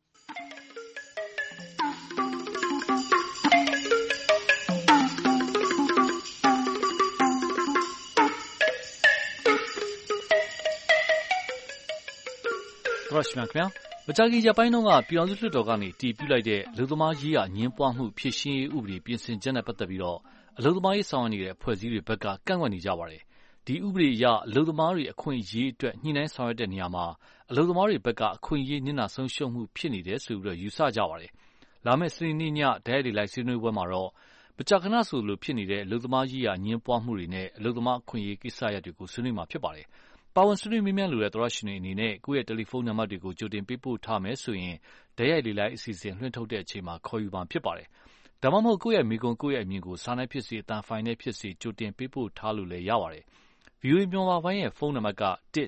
ရရှိမြခင်မကြာခင်ရက်ပိုင်းတုန်းကပြည်အောင်စုလွှတ်တော်ကနေတည်ပြုလိုက်တဲ့အလုပ်သမားရေးရာညှင်းပွားမှုဖြည့်ရှင်းရေးဥပဒေပြင်ဆင်ချက်နဲ့ပတ်သက်ပြီးတော့အလုပ်သမားရေးဆောင်ရွက်နေတဲ့အဖွဲ့အစည်းတွေဘက်ကကန့်ကွက်နေကြပါတယ်။ဒီဥပဒေအရအလုပ်သမားတွေအခွင့်အရေးအတွက်ညှိနှိုင်းဆောင်ရွက်တဲ့နေရာမှာအလုပ်သမားတွေဘက်ကအခွင့်အရေးနစ်နာဆုံးရှုံးမှုဖြစ်နေတယ်ဆိုပြီးယူဆကြပါတယ်။လာမယ့်စနေနေ့ညတိုက်ရိုက်လေလိုက်ဆွေးနွေးပွဲမှာတော့မကြာခဏဆိုလိုဖြစ်နေတဲ့အလုပ်သမားရေးရာညှင်းပွားမှုတွေနဲ့အလုပ်သမားအခွင့်အရေးကိစ္စရပ်တွေကိုဆွေးနွေးမှာဖြစ်ပါတယ်။ပါဝင်ဆွေးနွေးမေးမြန်းလိုတဲ့သောတရှင်တွေအနေနဲ့ကိုယ့်ရဲ့တယ်လီဖုန်းနံပါတ်တွေကိုကြိုတင်ပေးပို့ထားမယ်ဆိုရင်တိုက်ရိုက်လေလိုက်အစီအစဉ်လွှင့်ထုတ်တဲ့အချိန်မှာခေါ်ယူမှာဖြစ်ပါတယ်။ဒါမှမဟုတ်ကိုယ့်ရဲ့မိကွန်ကိုယ့်ရဲ့အမြင်ကိုစာနဲ့ဖြစ်စေအသံဖိုင်နဲ့ဖြစ်စေကြိုတင်ပေးပို့ထားလို့လည်းရပါတယ်။ VOA မြန်မာပိုင်းရဲ့ဖုန်းနံပါတ်က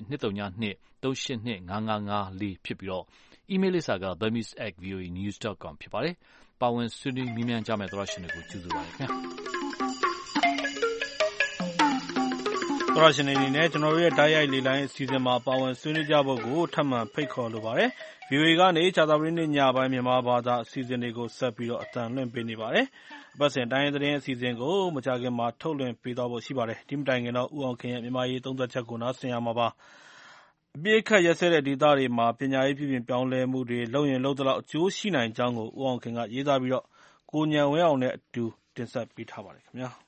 1-202-382-5554ဖြစ်ပြီးတော့အီးမေးလ်လိပ်စာကburmese@voanews.com ဖြစ်ပါတယ်။ပါဝင်ဆွေးနွေးမေးမြန်းကြမယ့်သောတရှင်တွေကိုကျေးဇူးပါတယ်ခင်ဗျာ။သောရရှင်တွေအနေနဲ့ကျွန်တော်တို့ရဲ့တိုက်ရိုက်လေလိုင်းအစီအစဉ်မှာပါဝင်ဆွေးနွေးကြဖို့ကိုထပ်မံဖိတ်ခေါ်လိုပါတယ်။ VOA ကနေကြာသပတေးနေ့ညပိုင်းမြန်မာဘာသာအစီအစဉ်တွေကိုဆက်ပြီးတော့အသံလွှင့်ပေးနေပါတယ်။အပတ်စဉ်တိုင်းသတင်းအစီအစဉ်ကိုမကြာခင်မှာထုတ်လွှင့်ပေးသွားဖို့ရှိပါတယ်။ဒီမတိုင်ခင်တော့ဦးအောင်ခင်ရဲ့မြန်မာရေးသုံးသပ်ချက်ကိုနားဆင်ရမှာပါ။အပြည့်အခက်ရက်စဲတဲ့ဒေသတွေမှာပညာရေးပြုပြင်ပြောင်းလဲမှုတွေလုပ်ရင်လုပ်သလောက်အကျိုးရှိနိုင်ကြောင်းကိုဦးအောင်ခင်ကရေးသားပြီးတော့ကိုဉာဏ်ဝင်းအောင်နဲ့အတူတင်ဆက်ပေးထားပါတယ်ခင်ဗျာ။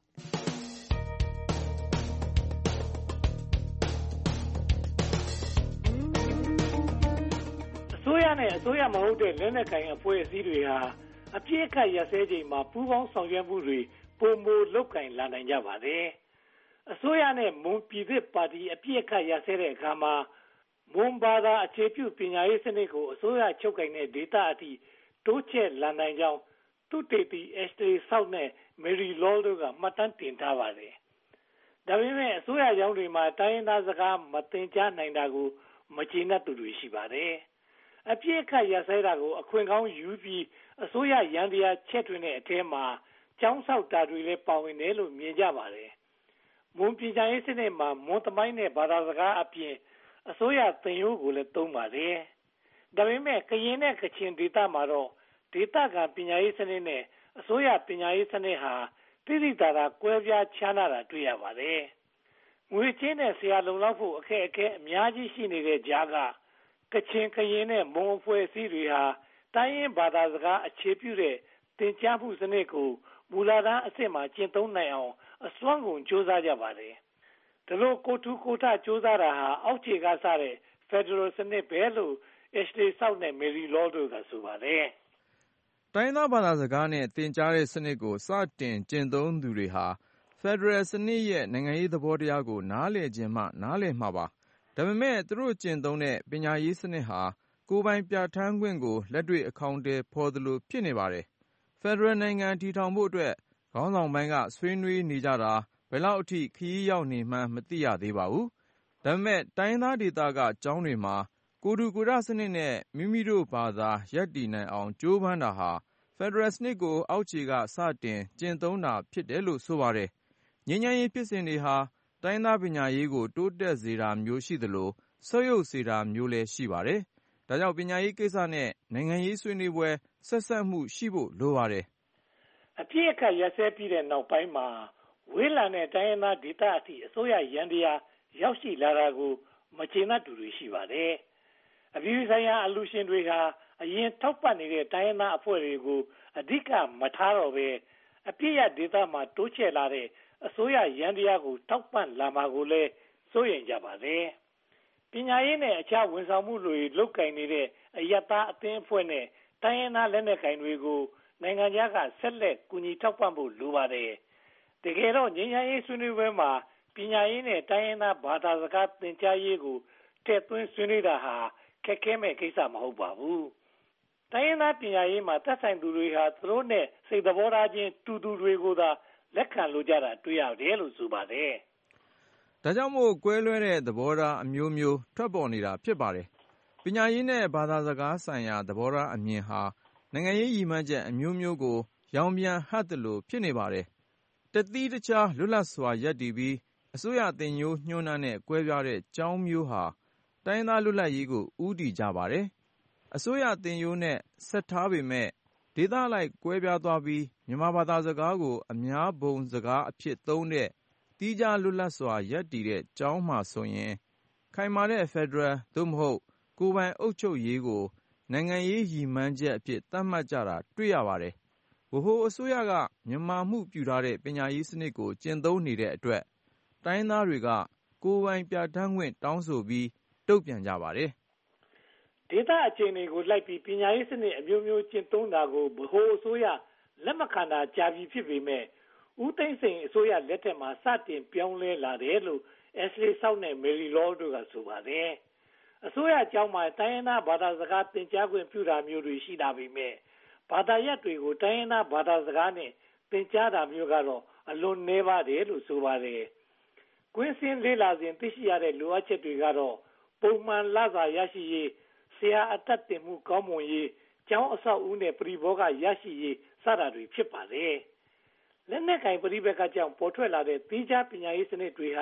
အစိုးရနဲ့အစိုးရမဟုတ်တဲ့လက်နက်ကိုင်အဖွဲ့အစည်းတွေဟာအပြည့်အခက်ရက်စဲချိန်မှာပူးပေါင်းဆောင်ရွက်မှုတွေပုံမလုပ်ကင်လာနိုင်ကြပါတယ်။အစိုးရနဲ့မွန်ပြည်သစ်ပါတီအပြည့်အခက်ရက်စဲတဲ့အခါမှာမွန်ဘာသာအခြေပြုပညာရေးစနစ်ကိုအစိုးရချုပ်ကိုင်တဲ့ဒေသအထိတိုးချဲ့လာနိုင်ကြောင်းသုတေသီ Ashley South နဲ့ Mary Law တို့ကမှတ်တမ်းတင်ထားပါတယ်။ဒါပေမဲ့အစိုးရကျောင်းတွေမှာတိုင်းရင်းသားစကားမသင်ကြားနိုင်တာကိုမကျေနပ်သူတွေရှိပါတယ်။အပြည့်အခက်ရစဲတာကိုအခွင့်ကောင်းယူပြီးအစိုးရရန်တရားချက်တွင်တဲ့အထဲမှာကျောင်းဆောက်တာတွေလည်းပါဝင်တယ်လို့မြင်ကြပါတယ်။မွန်ပြည်ကြားရေးစနစ်မှာမွန်သမိုင်းနဲ့ဘာသာစကားအပြင်အစိုးရသင်ရိုးကိုလည်းသုံးပါတယ်။ဒါပေမဲ့ကရင်နဲ့ကချင်ဒေသမှာတော့ဒေသခံပညာရေးစနစ်နဲ့အစိုးရပညာရေးစနစ်ဟာတိတိကျကျကွဲပြားခြားနားတာတွေ့ရပါတယ်။ငွေချင်းနဲ့ဆရာလုံလောက်ဖို့အခက်အခဲအများကြီးရှိနေတဲ့ကြားကကချင်ကရင်နဲ့မွန်အဖွဲ့အစည်းတွေဟာတိုင်းရင်းဘာသာစကားအခြေပြုတဲ့သင်ကြားမှုစနစ်ကိုမူလတန်းအဆင့်မှာကျင့်သုံးနိုင်အောင်အစွမ်းကုန်ကြိုးစားကြပါတယ်။ဒီလိုကိုထူးကိုထကြိုးစားတာဟာအောက်ခြေကစတဲ့ Federal စနစ်ပဲလို့ Ashley South နဲ့ Mary Law တို့ကဆိုပါတယ်။တိုင်းသားဘာသာစကားနဲ့သင်ကြားတဲ့စနစ်ကိုစတင်ကျင့်သုံးသူတွေဟာဖက်ဒရယ်စနစ်ရဲ့နိုင်ငံရေးသဘောတရားကိုနားလည်ခြင်းမှနားလည်မှာပါ။ဒါပေမဲ့သူတို့ကျင့်သုံးတဲ့ပညာရေးစနစ်ဟာကိုယ်ပိုင်ပြဋ္ဌာန်းခွင့်ကိုလက်တွေ့အကောင်အထည်ဖော်သလိုဖြစ်နေပါတယ်။ဖက်ဒရယ်နိုင်ငံတည်ထောင်ဖို့အတွက်ခေါင်းဆောင်ပိုင်းကဆွေးနွေးနေကြတာဘယ်လောက်အထိခရီးရောက်နေမှန်းမသိရသေးပါဘူး။ဒါပေမဲ့တိုင်းသားဒေသကကျောင်းတွေမှာကိုယ်ထူကိုယ်ထစနစ်နဲ့မိမိတို့ဘာသာရပ်တည်နိုင်အောင်ကြိုးပမ်းတာဟာဖက်ဒရယ်စနစ်ကိုအောက်ခြေကစတင်ကျင့်သုံးတာဖြစ်တယ်လို့ဆိုပါတယ်။ငြိမ်းချမ်းရေးဖြစ်စဉ်တွေဟာတိုင်းသားပညာရေးကိုတိုးတက်စေတာမျိုးရှိသလိုဆုတ်ယုတ်စေတာမျိုးလည်းရှိပါတယ်။ဒါကြောင့်ပညာရေးကိစ္စနဲ့နိုင်ငံရေးဆွေးနွေးပွဲဆက်စပ်မှုရှိဖို့လိုပါတယ်။အပြည့်အခက်ရက်စဲပြီးတဲ့နောက်ပိုင်းမှာဝေးလံတဲ့တိုင်းရင်းသားဒေသအထိအစိုးရရန်တရားရောက်ရှိလာတာကိုမကျေနပ်သူတွေရှိပါတယ်။အပြည်ပြည်ဆိုင်ရာအလူရှင်တွေဟာအရင်ထောက်ပံ့နေတဲ့တိုင်းရင်းသားအဖွဲ့တွေကိုအဓိကမထားတော့ပဲအပြည့်ရဒေသမှာတိုးချဲ့လာတဲ့အစိုးရရန်တရားကိုထောက်ပံ့လာမှာကိုလည်းစိုးရိမ်ကြပါတယ်။ပညာရေးနဲ့အခြားဝန်ဆောင်မှုတွေလုပ်ကိုင်နေတဲ့အယက်သားအသင်းအဖွဲ့နဲ့တိုင်းရင်းသားလက်နက်ကိုင်တွေကိုနိုင်ငံခြားကဆက်လက်ကူညီထောက်ပံ့ဖို့လိုပါတယ်။တကယ်တော့ငြိမ်းချမ်းရေးဆွေးနွေးပွဲမှာပညာရေးနဲ့တိုင်းရင်းသားဘာသာစကားသင်ကြားရေးကိုထည့်သွင်းဆွေးနွေးတာဟာခက်ခဲမဲ့ကိစ္စမဟုတ်ပါဘူး။တိုင်းရင်းသားပညာရေးမှာသက်ဆိုင်သူတွေဟာသူတို့နဲ့စိတ်သဘောထားချင်းတူသူတွေကိုသာလက်ခံလိုကြတာတွေ့ရတယ်လို့ဆိုပါတယ်။ဒါကြောင့်မို့ကွဲလွဲတဲ့သဘောထားအမျိုးမျိုးထွက်ပေါ်နေတာဖြစ်ပါတယ်။ပညာရေးနဲ့ဘာသာစကားဆိုင်ရာသဘောထားအမြင်ဟာနိုင်ငံရေးရည်မှန်းချက်အမျိုးမျိုးကိုရောင်ပြန်ဟပ်သလိုဖြစ်နေပါတယ်။တသီးတခြားလွတ်လပ်စွာရပ်တည်ပြီးအစိုးရသင်ရိုးညွှန်းတမ်းနဲ့ကွဲပြားတဲ့ကျောင်းမျိုးဟာတိုင်းသားလွတ်လပ်ရေးကိုဦးတည်ကြပါတယ်။အစိုးရသင်ရိုးနဲ့ဆက်ထားပေမဲ့ဒေသလိုက်ကွဲပြားသွားပြီးမြန်မာဘာသာစကားကိုအများဘုံစကားအဖြစ်သုံးတဲ့သီးခြားလွတ်လပ်စွာရပ်တည်တဲ့ကျောင်းမှာဆိုရင်ခိုင်မာတဲ့ဖက်ဒရယ်သို့မဟုတ်ကိုယ်ပိုင်အုပ်ချုပ်ရေးကိုနိုင်ငံရေးရည်မှန်းချက်အဖြစ်သတ်မှတ်ကြတာတွေ့ရပါတယ်။ဗဟိုအစိုးရကမြန်မာမှုပြုထားတဲ့ပညာရေးစနစ်ကိုကျင့်သုံးနေတဲ့အတွက်တိုင်းသားတွေကကိုယ်ပိုင်ပြဋ္ဌာန်းခွင့်တောင်းဆိုပြီးတုံ့ပြန်ကြပါတယ်။ဒေသအခြေအနေကိုလိုက်ပြီးပညာရေးစနစ်အမျိုးမျိုးကျင့်သုံးတာကိုဗဟိုအစိုးရလက်မခံတာကြာပြီဖြစ်ပေမဲ့ဦးသိန်းစိန်အစိုးရလက်ထက်မှာစတင်ပြောင်းလဲလာတယ်လို့ Ashley South နဲ့ Mary Law တို့ကဆိုပါတယ်။အစိုးရကျောင်းမှာတိုင်းရင်းသားဘာသာစကားသင်ကြားခွင့်ပြုတာမျိုးတွေရှိတာပေမဲ့ဘာသာရပ်တွေကိုတိုင်းရင်းသားဘာသာစကားနဲ့သင်ကြားတာမျိုးကတော့အလွန်နည်းပါတယ်လို့ဆိုပါတယ်။ကွင်းစင်းလေးလာစဉ်သိရှိရတဲ့လိုအပ်ချက်တွေကတော့ပုံမှန်လစာရရှိရေးဆရာအတတ်တင်မှုကောင်းမွန်ရေးကျောင်းအဆောက်အဦနဲ့ပြည်ဘောကရရှိရေးစတာတွေဖြစ်ပါတယ်။လက်နက်ကင်ပြည်ဘက်ကကြောင့်ပေါ်ထွက်လာတဲ့သီးခြားပညာရေးစနစ်တွေဟာ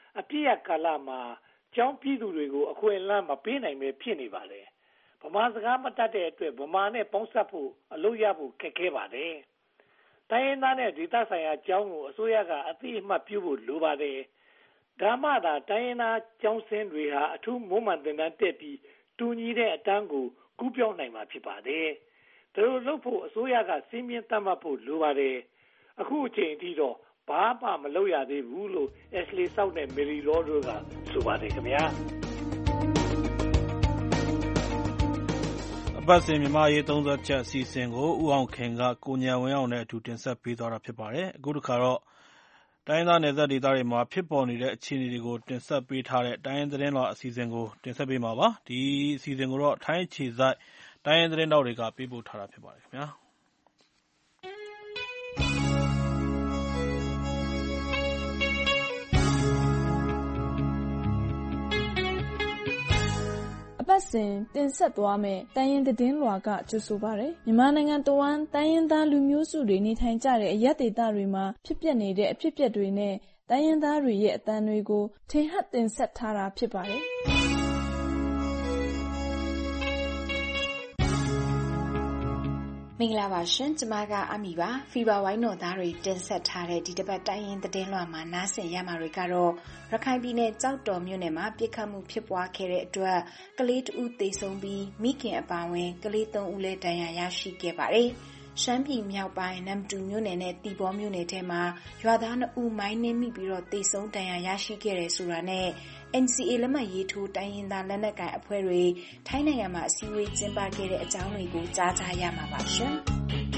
အပြည့်ရကာလမှာကျောင်းပြည်သူတွေကိုအခွင့်အလမ်းမပေးနိုင်ပဲဖြစ်နေပါတယ်ဗမာစကားမတတ်တဲ့အတွက်ဗမာနဲ့ပေါင်းစပ်ဖို့အလုပ်ရဖို့ခက်ခဲပါတယ်တိုင်းရင်းသားနဲ့ဒေသဆိုင်ရာကျောင်းကိုအစိုးရကအသိအမှတ်ပြုဖို့လိုပါတယ်ဒါမှသာတိုင်းရင်းသားကျောင်းဆင်းတွေဟာအထူးမွမ်းမံသင်တန်းတက်ပြီးတူညီတဲ့အတန်းကိုကူးပြောင်းနိုင်မှာဖြစ်ပါတယ်ဒါလိုလုပ်ဖို့အစိုးရကစီးမြင်သတ်မှတ်ဖို့လိုပါတယ်အခုအချိန်အထိတော့ဘာမှမလုပ်ရသေးဘူးလို့ Ashley South နဲ့ Mary Law တို့ကဆိုပါတယ်ခင်ဗျာအပတ်စဉ်မြန်မာရေးသုံးသပ်ချက်အစီအစဉ်ကိုဦးအောင်ခင်ကကိုဉာဏ်ဝင်းအောင်နဲ့အတူတင်ဆက်ပေးသွားတာဖြစ်ပါတယ်အခုတစ်ခါတော့တိုင်းသားနယ်စပ်ဒေသတွေမှာဖြစ်ပေါ်နေတဲ့အခြေအနေတွေကိုတင်ဆက်ပေးထားတဲ့တိုင်းသတင်းလွှာအစီအစဉ်ကိုတင်ဆက်ပေးမှာပါဒီအစီအစဉ်ကိုတော့ထိုင်းခြေစိုက်တိုင်းသတင်းတောက်တွေကပေးပို့ထားတာဖြစ်ပါတယ်ခင်ဗျာအပတ်စဉ်တင်ဆက်သွားမယ့်တိုင်းရင်းသတင်းလွှာကကြိုဆိုပါရယ်မြန်မာနိုင်ငံတဝန်းတိုင်းရင်းသားလူမျိုးစုတွေနေထိုင်ကြတဲ့အရပ်ဒေသတွေမှာဖြစ်ပျက်နေတဲ့အဖြစ်အပျက်တွေနဲ့တိုင်းရင်းသားတွေရဲ့အသံတွေကိုထင်ဟပ်တင်ဆက်ထားတာဖြစ်ပါတယ်မင်္ဂလာပါရှင်ကျမကအမီပါဖီဘာဝိုင်းတော်သားတွေတင်ဆက်ထားတဲ့ဒီတစ်ပတ်တိုင်းရင်းသတင်းလွှာမှာနားဆင်ရမှာတွေကတော့ရခိုင်ပြည်နယ်ကြောက်တော်မြို့နယ်မှာပြစ်ခတ်မှုဖြစ်ပွားခဲ့တဲ့အတွက်ကလေး2ဦးသေဆုံးပြီးမိခင်အပါအဝင်ကလေး3ဦးလည်းဒဏ်ရာရရှိခဲ့ပါတယ်ရှမ်းပြည်မြောက်ပိုင်းနမ်တူမြို့နယ်နဲ့တီဘောမြို့နယ်ထဲမှာရွာသား2ဦးမိုင်းနင်းမိပြီးတော့သေဆုံးဒဏ်ရာရရှိခဲ့တယ်ဆိုတာနဲ့ NCA လက်မှတ်ရေးထိုးတိုင်းရင်းသားလက်နက်ကိုင်အဖွဲ့တွေထိုင်းနိုင်ငံမှာအစည်းအဝေးကျင်းပခဲ့တဲ့အကြောင်းတွေကိုကြားကြရမှာပါရှင်။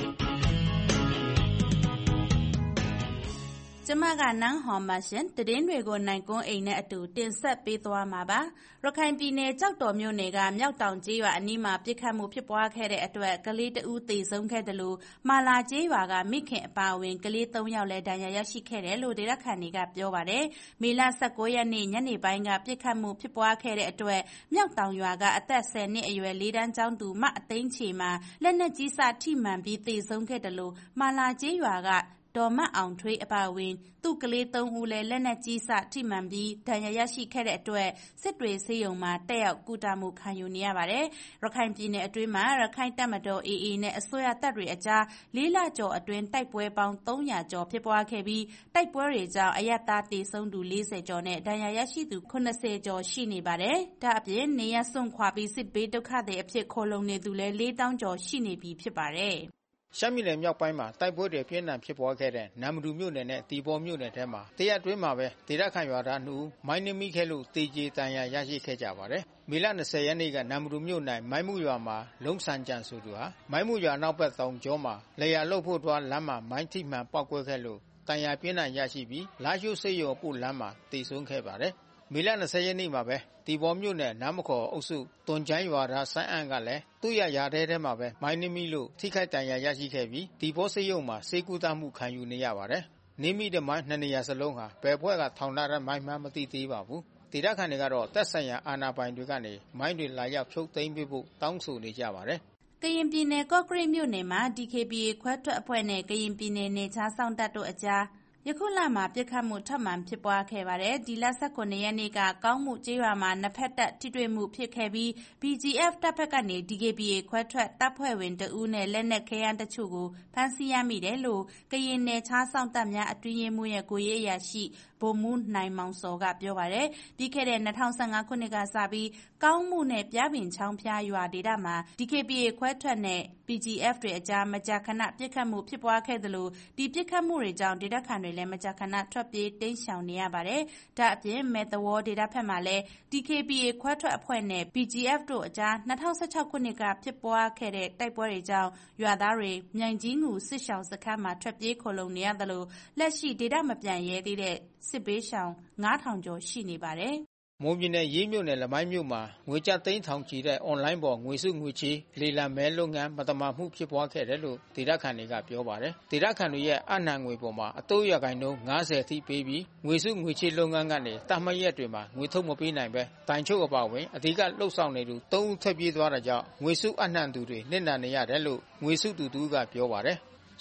ကျမကနန်းဟော်မရှင်သတင်းတွေကိုနိုင်ကွန်းအိမ်နဲ့အတူတင်ဆက်ပေးသွားမှာပါရခိုင်ပြည်နယ်ကြောက်တော်မြို့နယ်ကမြောက်တောင်ကျေးရွာအနီးမှာပြစ်ခတ်မှုဖြစ်ပွားခဲ့တဲ့အတွက်ကလေး2ဦးသေဆုံးခဲ့တယ်လို့မာလာကျေးရွာကမိခင်အပါအဝင်ကလေး3ယောက်လည်းဒဏ်ရာရရှိခဲ့တယ်လို့ဒေသခံတွေကပြောပါတယ်မေလ19ရက်နေ့ညနေပိုင်းကပြစ်ခတ်မှုဖြစ်ပွားခဲ့တဲ့အတွက်မြောက်တောင်ရွာကအသက်10နှစ်အရွယ်လေးတန်းကျောင်းသူမအသိန်းချေမှာလက်နက်ကြီးစထိမှန်ပြီးသေဆုံးခဲ့တယ်လို့မာလာကျေးရွာကဒေါ်မတ်အောင်ထွေးအပါအဝင်သူ့ကလေး3ဦးလည်းလက်နက်ကြီးစထိမှန်ပြီးဒဏ်ရာရရှိခဲ့တဲ့အတွက်စစ်တွေဆေးရုံမှာတက်ရောက်ကုသမှုခံယူနေရပါတယ်။ရခိုင်ပြည်နယ်အတွင်းမှာရခိုင်တပ်မတော် AA နဲ့အစိုးရတပ်တွေအကြား၄လကျော်အတွင်းတိုက်ပွဲပေါင်း300ကျော်ဖြစ်ပွားခဲ့ပြီးတိုက်ပွဲတွေကြောင့်အရပ်သားသေဆုံးသူ40ကျော်နဲ့ဒဏ်ရာရရှိသူ80ကျော်ရှိနေပါတယ်။ဒါအပြင်နေရစွန့်ခွာပြီးစစ်ဘေးဒုက္ခတွေအဖြစ်ခေါ်လုံနေသူလည်း4000ကျော်ရှိနေပြီဖြစ်ပါတယ်။ရှမ်းပြည်နယ်မြောက်ပိုင်းမှာတိုက်ပွဲတွေပြင်းထန်ဖြစ်ပွားခဲ့တဲ့နမ်မတူမြို့နယ်နဲ့တီဘောမြို့နယ်ထဲမှာတရက်အတွင်းမှာပဲဒေသခံရွာသား2ဦးမိုင်းနင်းမိခဲ့လို့တေကျေတန်ရာရရှိခဲ့ကြပါတယ်။မေလ20ရက်နေ့ကနမ်မတူမြို့နယ်မိုင်းမှုရွာမှာလုံဆန်ကြံဆိုသူဟာမိုင်းမှုရွာနောက်ဘက်တောင်ကျောမှာလေယာလှုပ်ဖို့သွားလမ်းမှာမိုင်းထိမှန်ပေါက်ကွဲခဲ့လို့တန်ရာပြင်းထန်ရရှိပြီးလာရှိုးစေယုံပို့လမ်းမှာတေဆုံးခဲ့ပါတယ်။မေလ20ရက်နေ့မှာပဲတီဘောမြို့နယ်နမ်းမခေါ်အုပ်စုတွန်ချိုင်းရွာသားဆိုင်းအန်ကလည်းသူ့ရာထဲမှာပဲမိုင်းနင်းမိလို့ထိခိုက်ဒဏ်ရာရရှိခဲ့ပြီးတီဘောစေယုံမှာစေကူတမှုခံယူနေရပါတယ်။နင်းမိတဲ့မိုင်း2နေရာစလုံးဟာဘယ်ဘွဲ့ကထောင်ထားတဲ့မိုင်းမှမသိသေးပါဘူး။ဒေသခံတွေကတော့သက်ဆိုင်ရာအာဏာပိုင်တွေကနေမိုင်းတွေလာရောက်ဖြုတ်သိမ်းပေးဖို့တောင်းဆိုနေကြပါတယ်။ကရင်ပြည်နယ်ကော့ကရိတ်မြို့နယ်မှာ DKBA ခွဲထွက်အဖွဲ့နဲ့ကရင်ပြည်နယ်နယ်ခြားစောင့်တပ်တို့အကြားယခုလမှာပြစ်ခတ်မှုထပ်မံဖြစ်ပွားခဲ့ပါတယ်။ဒီလ19ရက်နေ့ကကောင်းမှုကျေးရွာမှာနှစ်ဖက်တပ်ထိတွေ့မှုဖြစ်ခဲ့ပြီး BGF တပ်ဖက်ကနေ DKBA ခွဲထွက်တပ်ဖွဲ့ဝင်2ဦးနဲ့လက်နက်ခဲယမ်းတချို့ကိုဖမ်းဆီးရမိတယ်လို့ကရင်နယ်ခြားစောင့်တပ်များအတွင်းရေးမှူးရဲ့ကိုရေးအရာရှိဗိုလ်မှူးနိုင်မောင်စောကပြောပါတယ်။ပြီးခဲ့တဲ့2015ခုနှစ်ကစပြီးကောင်းမှုနဲ့ပြားပင်ချောင်းဖျားရွာဒေသမှာ DKBA ခွဲထွက်နဲ့ BGF တွေအကြားမကြာခဏပြစ်ခတ်မှုဖြစ်ပွားခဲ့သလိုဒီပြစ်ခတ်မှုတွေကြောင့်ဒေသခံတွေလည်းမကြာခဏထွက်ပြေးတိမ်းရှောင်နေရပါတယ်။ဒါအပြင်မဲသဝေါ်ဒေသဖက်မှာလည်း DKBA ခွဲထွက်အဖွဲ့နဲ့ BGF တို့အကြား2016ခုနှစ်ကဖြစ်ပွားခဲ့တဲ့တိုက်ပွဲတွေကြောင့်ရွာသားတွေမြိုင်ကြီးငူစစ်ရှောင်စခန်းမှာထွက်ပြေးခိုလုံနေရသလိုလက်ရှိဒေသမပြန်ရဲသေးတဲ့စစ်ဘေးရှောင်9000ကျော်ရှိနေပါတယ်။မွန်ပြည်နယ်ရေးမြို့နယ်လမိုင်းမြို့မှာငွေကျပ်သိန်းထောင်ချီတဲ့အွန်လိုင်းပေါ်ငွေစုငွေချေးလေလံမဲလုပ်ငန်းမတမာမှုဖြစ်ပွားခဲ့တယ်လို့ဒေသခံတွေကပြောပါတယ်။ဒေသခံတွေရဲ့အနှံငွေပေါ်မှာအတိုးရဂိုင်နှုန်း90အထိပေးပြီးငွေစုငွေချေးလုပ်ငန်းကနေတမရက်တွေမှာငွေထုတ်မပေးနိုင်ပဲတိုင်ချုပ်အပါဝင်အဓိကလှုပ်ဆောင်နေသူ3ဦးထွက်ပြေးသွားတဲ့ကြောင့်ငွေစုအနှံသူတွေနစ်နာနေရတယ်လို့ငွေစုသူကပြောပါတယ်။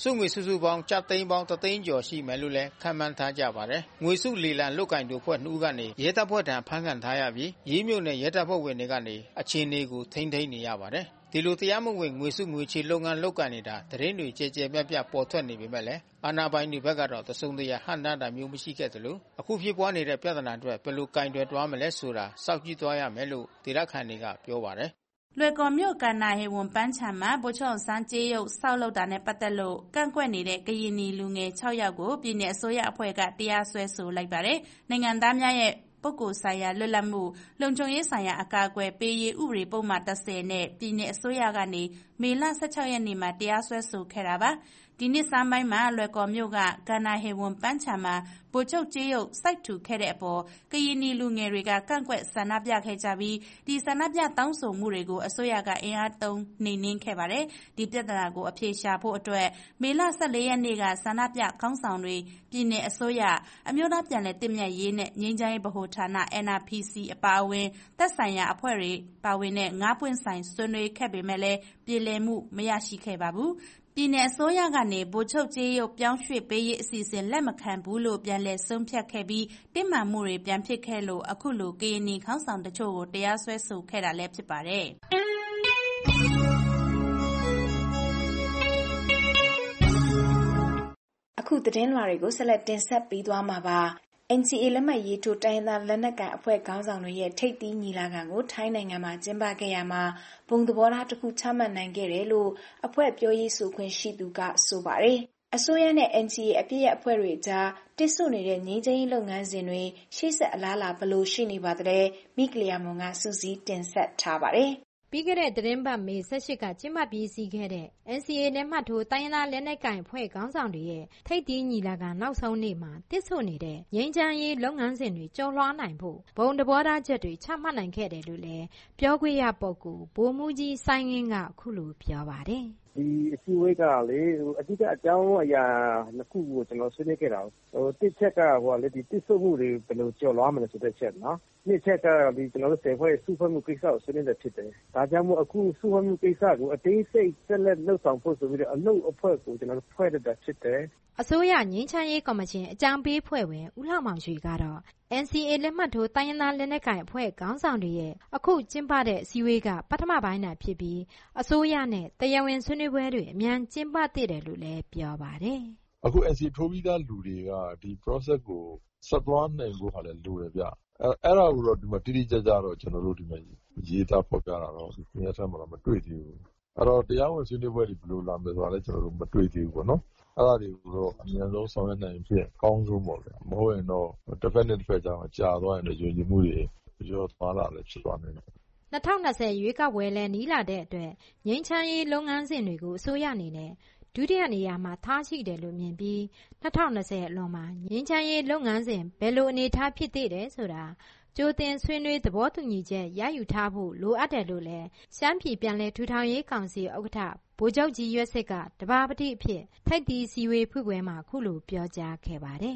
စုငွေစုစုပေါင်းကျပ်သိန်းပေါင်း3သိန်းကျော်ရှိမယ်လို့လည်းခန့်မှန်းထားကြပါတယ်ငွေစုလေလံလွတ်ကင်တို့ဖွဲ့2ဦးကနေရဲတပ်ဖွဲ့ထံဖမ်းခံထားရပြီးရေးမြို့နယ်ရဲတပ်ဖွဲ့ဝင်တွေကနေအခြေအနေကိုထိန်းသိမ်းနေရပါတယ်ဒီလိုတရားမဝင်ငွေစုငွေချေလုပ်ငန်းလုပ်ကိုင်နေတာသတင်းတွေကြဲကြဲပြန့်ပြန့်ပေါ်ထွက်နေပေမဲ့လည်းအာဏာပိုင်တွေဘက်ကတော့တစုံတရာဟန့်တားမျိုးမရှိခဲ့သလိုအခုဖြစ်ပွားနေတဲ့ပြဿနာတွေဘယ်လိုကင်တွယ်သွားမလဲဆိုတာစောင့်ကြည့်သွားရမယ်လို့ဒေသခံတွေကပြောပါတယ်လွယ်ကော်မြို့ကန္နာဟေဝန်ပန်းချံမှာဗိုလ်ချုပ်အောင်ဆန်းကြေးရုပ်ဆောက်လုပ်တာနဲ့ပတ်သက်လို့ကန့်ကွက်နေတဲ့ကရင်နီလူငယ်6ယောက်ကိုပြည်내အစိုးရအဖွဲ့ကတရားစွဲဆိုလိုက်ပါတယ်။နိုင်ငံသားများရဲ့ပုဂ္ဂိုလ်ဆိုင်ရာလွတ်လပ်မှုလုံခြုံရေးဆိုင်ရာအကာအကွယ်ပေးရေးဥပဒေပုံမှန်30နဲ့ပြည်내အစိုးရကနေမေလ16ရက်နေ့မှာတရားစွဲဆိုခဲ့တာပါ။ဒီနေ့စမ်းပိုင်းမှာလွယ်ကော်မြို့ကကန္နာဟေဝန်ပန်းချံမှာဗိုလ်ချုပ်ကြေးရုပ်စိုက်ထူခဲ့တဲ့အပေါ်ကရင်နီလူငယ်တွေကကန့်ကွက်ဆန္ဒပြခဲ့ကြပြီးဒီဆန္ဒပြတောင်းဆိုမှုတွေကိုအစိုးရကအင်အားသုံးနှိမ်နင်းခဲ့ပါတယ်။ဒီပြဿနာကိုအဖြေရှာဖို့အတွက်မေလ14ရက်နေ့ကဆန္ဒပြခေါင်းဆောင်တွေပြည်내အစိုးရအမျိုးသားပြန်လည်တည်မြဲရေးနဲ့ငြိမ်းချမ်းရေးဗဟိုဌာန NRPC အပါအဝင်သက်ဆိုင်ရာအဖွဲ့တွေပါဝင်တဲ့ငါးပွင့်ဆိုင်ဆွေးနွေးခဲ့ပေမဲ့လည်းပြည်လည်မှုမရရှိခဲ့ပါဘူး။ပြည်내အစိုးရကနေဗိုလ်ချုပ်ကြေးရုပ်ပြောင်းရွှေ့ပေးရေးအစီအစဉ်လက်မခံဘူးလို့ပြန်လည်ဆုံးဖြတ်ခဲ့ပြီးတင်းမာမှုတွေပြန်ဖြစ်ခဲ့လို့အခုလိုကရင်နီခေါင်းဆောင်တချို့ကိုတရားစွဲဆိုခဲ့တာလည်းဖြစ်ပါတယ်အခုသတင်းလွှာတွေကိုဆက်လက်တင်ဆက်ပေးသွားမှာပါNCA လက်မှတ်ရေးထိုးတိုင်းရင်းသားလက်နက်ကိုင်အဖွဲ့ခေါင်းဆောင်တွေရဲ့ထိပ်သီးညီလာခံကိုထိုင်းနိုင်ငံမှာကျင်းပခဲ့ရမှာဘုံသဘောထားတစ်ခုချမှတ်နိုင်ခဲ့တယ်လို့အဖွဲ့ပြောရေးဆိုခွင့်ရှိသူကဆိုပါတယ်။အစိုးရနဲ့ NCA အပြည့်ရဲ့အဖွဲ့တွေကြားတစ်ဆို့နေတဲ့ငြိမ်းချမ်းရေးလုပ်ငန်းစဉ်တွေရှေ့ဆက်အလားအလာဘယ်လိုရှိနေပါသလဲမိကလျာမွန်ကစူးစီးတင်ဆက်ထားပါတယ်။ပြီးခဲ့တဲ့သတင်းပတ်မေ18ကကျင်းပပြီးစီးခဲ့တဲ့ NCA နဲ့မှတ်ထိုးတိုင်းရင်းသားလက်နက်ကိုင်အဖွဲ့ခေါင်းဆောင်တွေရဲ့ထိပ်သီးညီလာခံနောက်ဆုံးနေ့မှာတစ်ဆို့နေတဲ့ငြိမ်းချမ်းရေးလုပ်ငန်းစဉ်တွေကျော်လွှားနိုင်ဖို့ဘုံသဘောထားချက်တွေချမှတ်နိုင်ခဲ့တယ်လို့လည်းပြောခွင့်ရပုဂ္ဂိုလ်ဗိုလ်မှူးကြီးစိုင်းငင်းကအခုလိုပြောပါတယ်။ဒီအစည်းအဝေးကလေအဓိကအကြောင်းအရာနှစ်ခုကိုကျွန်တော်ဆွေးနွေးခဲ့တာတစ်ချက်ကလေဒီတစ်ဆို့မှုတွေဘယ်လိုကျော်လွှားမလဲဆိုတဲ့ချက်နော်နှစ်ချက်ကဒီကျွန်တော်တို့စေဖွဲ့စုဖွဲ့မှုကိစ္စကိုဆွေးနွေးတဲ့ဖြစ်တယ်ဒါကြောင့်မို့အခုစုဖွဲ့မှုကိစ္စကိုအသေးစိတ်ဆက်လက်လှုပ်ဆောင်ဖို့ဆိုပြီးတော့အလုပ်အဖွဲ့ကိုကျွန်တော်တို့ဖွဲ့တဲ့ဖြစ်တယ်အစိုးရငြိမ်းချမ်းရေးကော်မရှင်အကြံပေးဖွဲ့ဝင်ဦးလှမောင်ရွှေကတော့ NCA လက်မှတ်ထိုးတိုင်းရင်းသားလက်နက်ကိုင်အဖွဲ့ခေါင်းဆောင်တွေရဲ့အခုကျင်းပတဲ့အစည်းအဝေးကပထမပိုင်းတာဖြစ်ပြီးအစိုးရနဲ့တရားဝင်ဆွေးနွေးပွဲတွေအမြန်ကျင်းပသင့်တယ်လို့လည်းပြောပါတယ်။အခု NCA ထိုးပြီးသားလူတွေကဒီ process ကိုဆက်သွားနိုင်ဖို့ဟာလည်းလိုတယ်ဗျ။အဲ့ဒါကိုတော့ဒီမှာတိတိကျကျတော့ကျွန်တော်တို့ဒီမှာရေးသားဖော်ပြတာတော့ဒီနေ့ဆက်မှာတော့မတွေ့သေးဘူး။အဲ့တော့တရားဝင်ဆွေးနွေးပွဲတွေဘယ်လိုလာမလဲဆိုတာလည်းကျွန်တော်တို့မတွေ့သေးဘူးပေါ့နော်။အဲ့ဒါတွေကိုတော့အများဆုံးဆောင်ရွက်နိုင်ဖြစ်ကောင်းဆုံးပေါ့ဗျာမဟုတ်ရင်တော့တစ်ဖက်နဲ့တစ်ဖက်ကြောင့်ကြာသွားရင်လည်းယုံကြည်မှုတွေရောသွားလာလည်းဖြစ်သွားနိုင်တယ် 2020ရွေးကောက်ပွဲလည်းနီးလာတဲ့အတွက်ငြိမ်းချမ်းရေးလုပ်ငန်းစဉ်တွေကိုအစိုးရအနေနဲ့ဒုတိယနေရာမှာထားရှိတယ်လို့မြင်ပြီး2020အလွန်မှာငြိမ်းချမ်းရေးလုပ်ငန်းစဉ်ဘယ်လိုအနေထားဖြစ်သေးတယ်ဆိုတာကြိုတင်ဆွေးနွေးသဘောတူညီချက်ရယူထားဖို့လိုအပ်တယ်လို့လည်းရှမ်းပြည်ပြန်လည်ထူထောင်ရေးကောင်စီဥက္ကဋ္ဌဗိုလ်ချုပ်ကြီးရွက်စစ်ကတဘာပတိအဖြစ်ထိုက်တီစီဝေဖွင့်ပွဲမှာခုလိုပြောကြားခဲ့ပါတယ်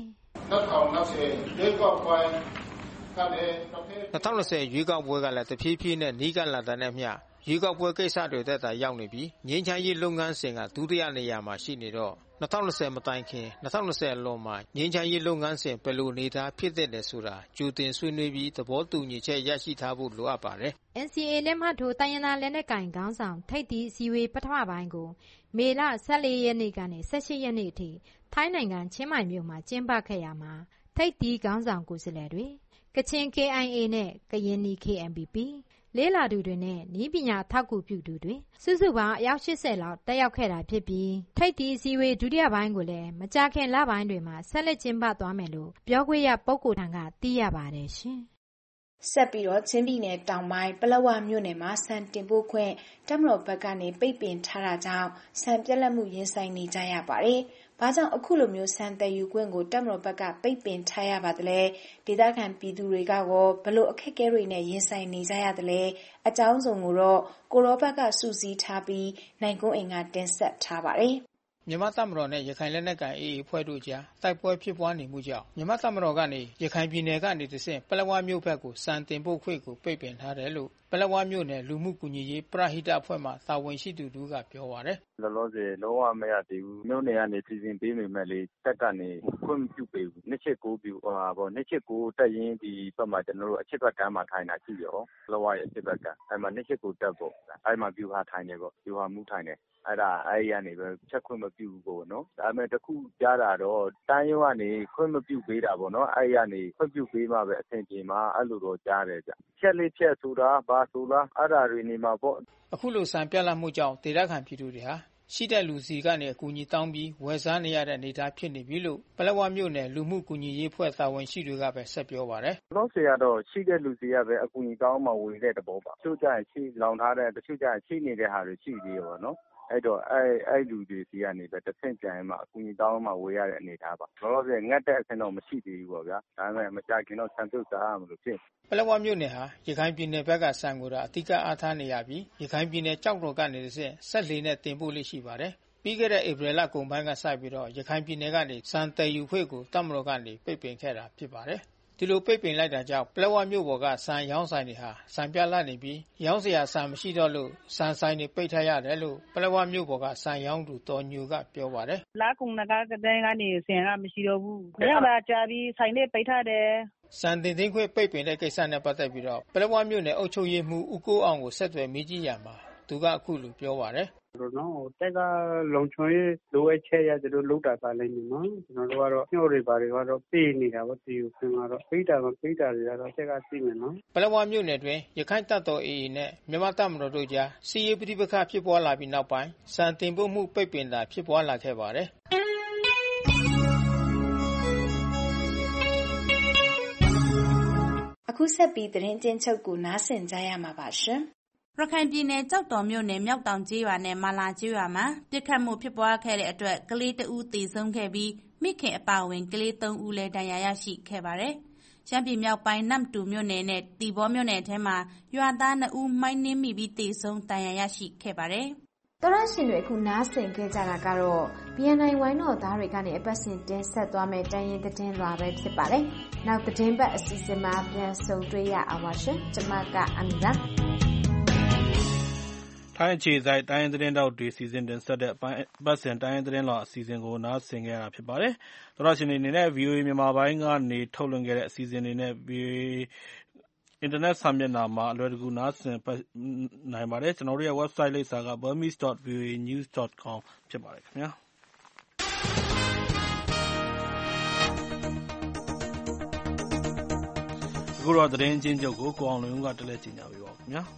2020ရွေးကောက်ပွဲကလည်းတဖြည်းဖြည်းနဲ့နီးကပ်လာတဲ့မျှရွေးကောက်ပွဲကိစ္စတွေတက်တာရောက်နေပြီးငြိမ်းချမ်းရေးလုပ်ငန်းစဉ်ကဒုတိယနေရာမှာရှိနေတော့2020မတိုင်ခင်2020အလွန်မှာငြိမ်းချမ်းရေးလုပ်ငန်းစဉ်ဘယ်လိုနေသားဖြစ်တဲ့လဲဆိုတာကြိုတင်ဆွေးနွေးပြီးသဘောတူညီချက်ရရှိထားဖို့လိုအပ်ပါတယ်။ NCA လက်မှတ်ထိုးတိုင်းရင်းသားလက်နက်ကိုင်ခေါင်းဆောင်ထိပ်သီးအစည်းအဝေးပထမပိုင်းကိုမေလ14ရက်နေ့ကနေ18ရက်နေ့အထိထိုင်းနိုင်ငံချင်းမိုင်မြို့မှာကျင်းပခဲ့ရမှာထိပ်သီးခေါင်းဆောင်ကိုယ်စားလှယ်တွေကချင် KIA နဲ့ကရင်နီ KNPPလေးလာသူတွေနဲ့နည်းပညာထောက်ကူပြုသူတွေစုစုပေါင်းအယောက်80လောက်တက်ရောက်ခဲ့တာဖြစ်ပြီးထိပ်သီးအစည်းအဝေးဒုတိယပိုင်းကိုလည်းမကြာခင်လပိုင်းတွေမှာဆက်လက်ကျင်းပသွားမယ်လို့ပြောခွင့်ရပုဂ္ဂိုလ်ထံကသိရပါတယ်ရှင်။ဆက်ပြီးတော့ချင်းပြည်နယ်တောင်ပိုင်းပလက်ဝမြို့နယ်မှာဆန်တင်ပို့ခွင့်တပ်မတော်ဘက်ကနေပိတ်ပင်ထားတာကြောင့်ဆန်ပြက်လက်မှုရင်ဆိုင်နေကြရပါတယ်။ဘာကြောင့်အခုလိုမျိုးဆန်တည်ယူခွင့်ကိုတပ်မတော်ဘက်ကပိတ်ပင်ထားရပါသလဲဒေသခံပြည်သူတွေကရောဘလို့အခက်အခဲတွေနဲ့ရင်ဆိုင်နေကြရသလဲအကြောင်းစုံကိုတော့ကိုရောဘက်ကစုစည်းထားပြီးနိုင်ကွန်းအိမ်ကတင်ဆက်ထားပါတယ်မြန်မာတပ်မတော်နဲ့ရခိုင်လက်နက်ကိုင် AA အဖွဲ့တို့ကြားတိုက်ပွဲဖြစ်ပွားနေမှုကြောင့်မြန်မာတပ်မတော်ကနေရခိုင်ပြည်နယ်ကနေတဆင့်ပလက်ဝမြို့ဘက်ကိုစံတင်ပို့ခွင့်ကိုပိတ်ပင်ထားတယ်လို့ပလက်ဝမြို့နယ်လူမှုကူညီရေးပရဟိတအဖွဲ့မှတာဝန်ရှိသူတို့ကပြောပါတယ်။လောလောဆယ်လုံးဝမရသေးဘူး။မြို့နယ်ကနေစီစဉ်ပေးနေမဲ့လေတက်ကနေခွင့်ပြုပေးဘူး။269ပြူ269တက်ရင်ဒီဘက်မှာကျွန်တော်တို့အချစ်ဘက်ကမ်းမှာထိုင်တာရှိရော။လောဝရဲ့အချစ်ဘက်ကမ်းအဲ့မှာ269တက်ပေါ့။အဲ့မှာပြူဟာထိုင်နေပေါ့။ပြူဟာမူးထိုင်နေအဲ့ဒီကနေပဲချက်ခွင့်မပြုဘူးပေါ့နော်ဒါပေမဲ့တခုကြားတာတော့တိုင်းရုံးကနေခွင့်မပြုပေးတာပေါ့နော်အဲ့ဒီကနေခွင့်ပြုပေးမှပဲအဆင်ပြေမှာအဲ့လိုတော့ကြားတယ်ဗျချက်လေးချက်ဆိုတာဘာဆိုလားအဲ့ဒါတွေနေမှာပေါ့အခုလိုစံပြတ်လာမှုကြောင့်ဒေသခံပြည်သူတွေဟာရှိတဲ့လူစီကနေအကူအညီတောင်းပြီးဝယ်စားနေရတဲ့အနေအထားဖြစ်နေပြီလို့ပလက်ဝမြို့နယ်လူမှုကူညီရေးဖွဲ့တာဝန်ရှိတွေကပဲဆက်ပြောပါတယ်။လောဆယ်ကတော့ရှိတဲ့လူစီကပဲအကူအညီတောင်းမှဝယ်တဲ့တဘောပါ။သူကြရင်ရှိလောင်ထားတဲ့တချို့ကြရင်ရှိနေတဲ့ဟာတွေရှိသေးရောနော်။အဲ့တော့အဲ့လူတွေစီကနေပဲတစ်ဆင့်ပြန်မှအကူအညီတောင်းမှဝယ်ရတဲ့အနေအထားပါ။လောလောဆယ်ငတ်တဲ့အဆင့်တော့မရှိသေးဘူးပေါ့ဗျာ။ဒါပေမဲ့မကြခင်တော့ဆန်ပြုတ်စားရမလို့ဖြစ်ပလက်ဝမြို့နယ်ဟာရခိုင်ပြည်နယ်ဘက်ကဆန်ကိုအဓိကအားထားနေရပြီးရခိုင်ပြည်နယ်ကြောက်တော်ကနေဆက်လေနဲ့တင်ပို့လိရှိပါတယ်။ပြီးခဲ့တဲ့ဧပြီလကုန်ပိုင်းကစပြီးတော့ရခိုင်ပြည်နယ်ကနေစံတည်ယူခွင့်ကိုတပ်မတော်ကနေပိတ်ပင်ခဲ့တာဖြစ်ပါတယ်။ဒီလိုပိတ်ပင်လိုက်တာကြောင့်ပလက်ဝမြို့ပေါ်ကစံရောင်းဆိုင်တွေဟာစံပြတ်လတ်နေပြီးရောင်းစရာစံမရှိတော့လို့စံဆိုင်တွေပိတ်ထားရတယ်လို့ပလက်ဝမြို့ပေါ်ကစံရောင်းသူတော်ညူကပြောပါတယ်။လာကုန်ကတဲ့ကနေစံကမရှိတော့ဘူး။ညဘာကြာပြီးဆိုင်တွေပိတ်ထားတယ်စံတင်သိန်းခွင့်ပိတ်ပင်တဲ့ကိစ္စနဲ့ပတ်သက်ပြီးတော့ပလက်ဝမြို့နယ်အုပ်ချုပ်ရေးမှူးဦးကိုအောင်ကိုဆက်သွယ်မေးကြည့်ရမှာသူကအခုလိုပြောပါတယ်တက်ကလုံချုံရေးလိုအပ်ချက်ရသူတို့လောက်တာပါလိမ့်မယ်နော်ကျွန်တော်တို့ကတော့ညှို့တွေပါတွေကတော့ပေးနေတာပေါ့တီယူခင်ကတော့ပိတာမပိတာတွေကတော့တက်ကသိမယ်နော်ပလက်ဝမြို့နယ်တွင်ရခိုင်တပ်တော် AA နဲ့မြန်မာတပ်မတော်တို့ကြားစီးရေးပဋိပက္ခဖြစ်ပွားလာပြီးနောက်ပိုင်းစံတင်ပို့မှုပိတ်ပင်တာဖြစ်ပွားလာခဲ့ပါတယ်အခုဆက်ပြီးသတင်းကျဉ်းချုပ်ကိုနားဆင်ကြရမှာပါရှင်ရခိုင်ပြည်နယ်ကြောက်တော်မြို့နယ်မြောက်တောင်ကျေးရွာနဲ့မာလာကျေးရွာမှာပြစ်ခတ်မှုဖြစ်ပွားခဲ့တဲ့အတွက်ကလေး2ဦးသေဆုံးခဲ့ပြီးမိခင်အပါအဝင်ကလေး3ဦးလည်းဒဏ်ရာရရှိခဲ့ပါတယ်။ရှမ်းပြည်မြောက်ပိုင်းနမ်တူမြို့နယ်နဲ့တီဘောမြို့နယ်ထဲမှာရွာသား2ဦးမိုင်းနင်းမိပြီးသေဆုံးဒဏ်ရာရရှိခဲ့ပါတယ်။တော်ရရှင်တွေအခုနားဆင်ခဲ့ကြတာကတော့ BNI ဝိုင်းတော်သားတွေကနေအပတ်စဉ်တင်ဆက်သွားမယ့်တိုင်းရင်းသတင်းလွှာပဲဖြစ်ပါတယ်။နောက်သတင်းပတ်အစီအစဉ်မှာပြန်ဆုံတွေ့ရအောင်ပါရှင်။ကျွန်မကအမီပါထိုင်းအခြေစိုက်တိုင်းရင်းသတင်းတောက်တွေစီစဉ်တင်ဆက်တဲ့ပတ်စဉ်တိုင်းရင်းသတင်းလွှာအစီအစဉ်ကိုနားဆင်ခဲ့ရတာဖြစ်ပါတယ်။သောရရှင်တွေအနေနဲ့ VOA မြန်မာပိုင်းကနေထုတ်လွှင့်ခဲ့တဲ့အစီအစဉ်တွေနဲ့ VOA အင်တာနက်စာမျက်နှာမှာအလွယ်တကူနားဆင်နိုင်ပါတယ်။ကျွန်တော်တို့ရဲ့ website လိပ်စာက burmese.voanews.com ဖြစ်ပါတယ်ခင်ဗျာ။အခုတော့သတင်းချင်းချုပ်ကိုကိုအောင်လွင်ဦးကတက်လက်ကြေညာပေးပါဦးခင်ဗျာ။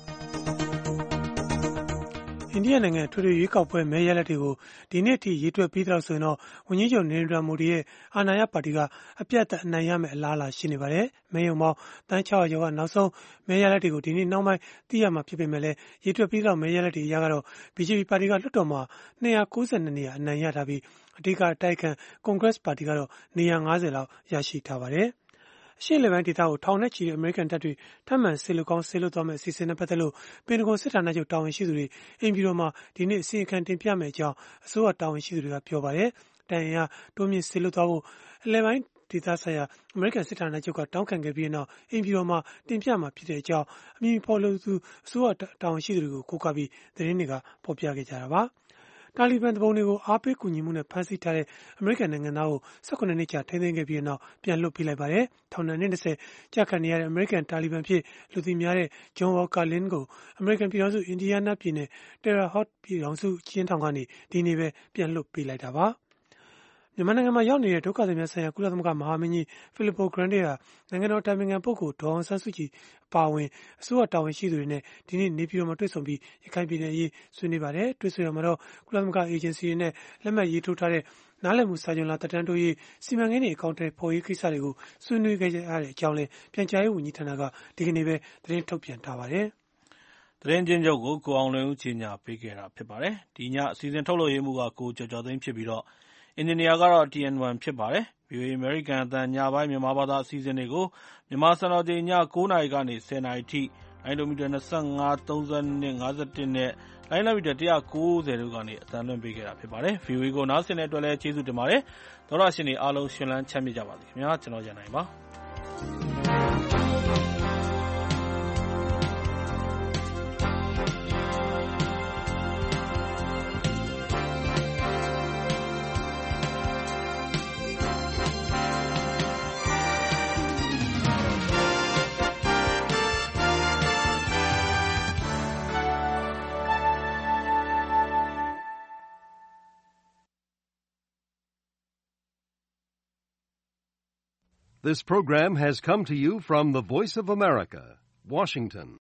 အိန္ဒိယနိုင်ငံထွေထွေရွေးကောက်ပွဲမဲရလဒ်တွေကိုဒီနေ့ထိရေတွက်ပြီးတော့ဆိုရင်တော့ဝန်ကြီးချုပ်နေရိန်ဒရာမိုဒီရဲ့အာဏာရပါတီကအပြတ်အနိုင်ရမယ့်အလားအလာရှိနေပါတယ်။မဲရုံပေါင်းတန်း600ကျော်ကနောက်ဆုံးမဲရလဒ်တွေကိုဒီနေ့နောက်ပိုင်းသိရမှာဖြစ်ပေမဲ့လည်းရေတွက်ပြီးတော့မဲရလဒ်တွေရကတော့ BJP ပါတီကလွှတ်တော်မှာ292နေရာအနိုင်ရထားပြီးအဓိကအတိုက်အခံ Congress ပါတီကတော့နေရာ50လောက်ရရှိထားပါတယ်။အရှေ့အလယ်ပိုင်းဒေသကိုထောင်နဲ့ချီတဲ့အမေရိကန်တပ်တွေထပ်မံဆေလွတ်ကောင်းဆေလွတ်သွားမယ့်အစီအစဉ်နဲ့ပတ်သက်လို့ပင်တဂွန်စစ်ဌာနချုပ်တာဝန်ရှိသူတွေအိမ်ပြည်တော်မှာဒီနေ့အစီအခံတင်ပြမယ်အကြောင်းအစိုးရတာဝန်ရှိသူတွေကပြောပါတယ်။တိုင်ရတိုးမြင့်ဆေလွတ်သွားဖို့အလယ်ပိုင်းဒေသဆိုင်ရာအမေရိကန်စစ်ဌာနချုပ်ကတောင်းခံခဲ့ပြီးနောက်အိမ်ပြည်တော်မှာတင်ပြမှာဖြစ်တဲ့အကြောင်းအမည်ဖော်လို့သူအစိုးရတာဝန်ရှိသူတွေကိုကိုးကားပြီးသတင်းတွေကဖော်ပြခဲ့ကြတာပါ။တာလီဘန်တပုံတွေကိုအားပေးကူညီမှုနဲ့ဖမ်းဆီးထားတဲ့အမေရိကန်နိုင်ငံသားကို18နှစ်ကြာထိန်းသိမ်းခဲ့ပြီးနောက်ပြန်လွှတ်ပေးလိုက်ပါတယ်။ထောင်ဒဏ်20ကြာခံနေရတဲ့အမေရိကန်တာလီဘန်ဖြစ်လူသိများတဲ့ဂျွန်ဝေါ်ကာလင်းကိုအမေရိကန်ပြည်ထောင်စုအင်ဒီယားနားပြည်နယ်တယ်ရာဟော့ပြည်ထောင်စုကျင်းထောင်ကနေဒီနေ့ပဲပြန်လွှတ်ပေးလိုက်တာပါ။မြန်မာနိုင်ငံမှာရောက်နေတဲ့ဒုက္ခသည်များဆိုင်ရာကုလသမဂ္ဂမဟာမင်းကြီးဖိလစ်ပိုဂရန်ဒေဟာနိုင်ငံတော်တိုင်ပင်ခံပုဂ္ဂိုလ်ဒေါ်အောင်ဆန်းစုကြည်အပါအဝင်အစိုးရတာဝန်ရှိသူတွေနဲ့ဒီနေ့နေပြည်တော်မှာတွေ့ဆုံပြီးရခိုင်ပြည်နယ်အရေးဆွေးနွေးပါတယ်။တွေ့ဆုံရမှာတော့ကုလသမဂ္ဂအေဂျင်စီတွေနဲ့လက်မှတ်ရေးထိုးထားတဲ့နားလည်မှုစာချုပ်လာတက်တန်းတိုးရေးစီမံကိန်းတွေအကောင့်တွေပေါ်ရေးကိစ္စတွေကိုဆွေးနွေးခဲ့ကြတဲ့အကြောင်းလည်းပြန်ကြားရေးဝန်ကြီးဌာနကဒီကနေ့ပဲသတင်းထုတ်ပြန်ထားပါတယ်။သတင်းချင်းချုပ်ကိုကိုအောင်လွင်ဦးကြီးညာပေးခဲ့တာဖြစ်ပါတယ်။ဒီညအစီအစဉ်ထုတ်လွှင့်ရေးမှုကကိုကျော်ကျော်သိန်းဖြစ်ပြီးတော့အင်ဂျင်နီယာကတော့ TN1 ဖြစ်ပါတယ်။ VOA အမေရိကန်အသံညပိုင်းမြန်မာဘာသာအစီအစဉ်တွေကိုမြန်မာစံတော်ချိန်ည9:00နာရီကနေ10:00နာရီထိလိုင်းဒိုမီတာ25, 32, 51နဲ့လိုင်းနက်မီတာ190တို့ကနေအသံလွှင့်ပေးခဲ့တာဖြစ်ပါတယ်။ VOA ကိုနားဆင်တဲ့အတွက်လည်းကျေးဇူးတင်ပါတယ်။သောတရှင်တွေအားလုံးရှင်လန်းချမ်းမြေ့ကြပါစေခင်ဗျာ။ကျွန်တော်ရန်နိုင်ပါ။ This program has come to you from the Voice of America, Washington.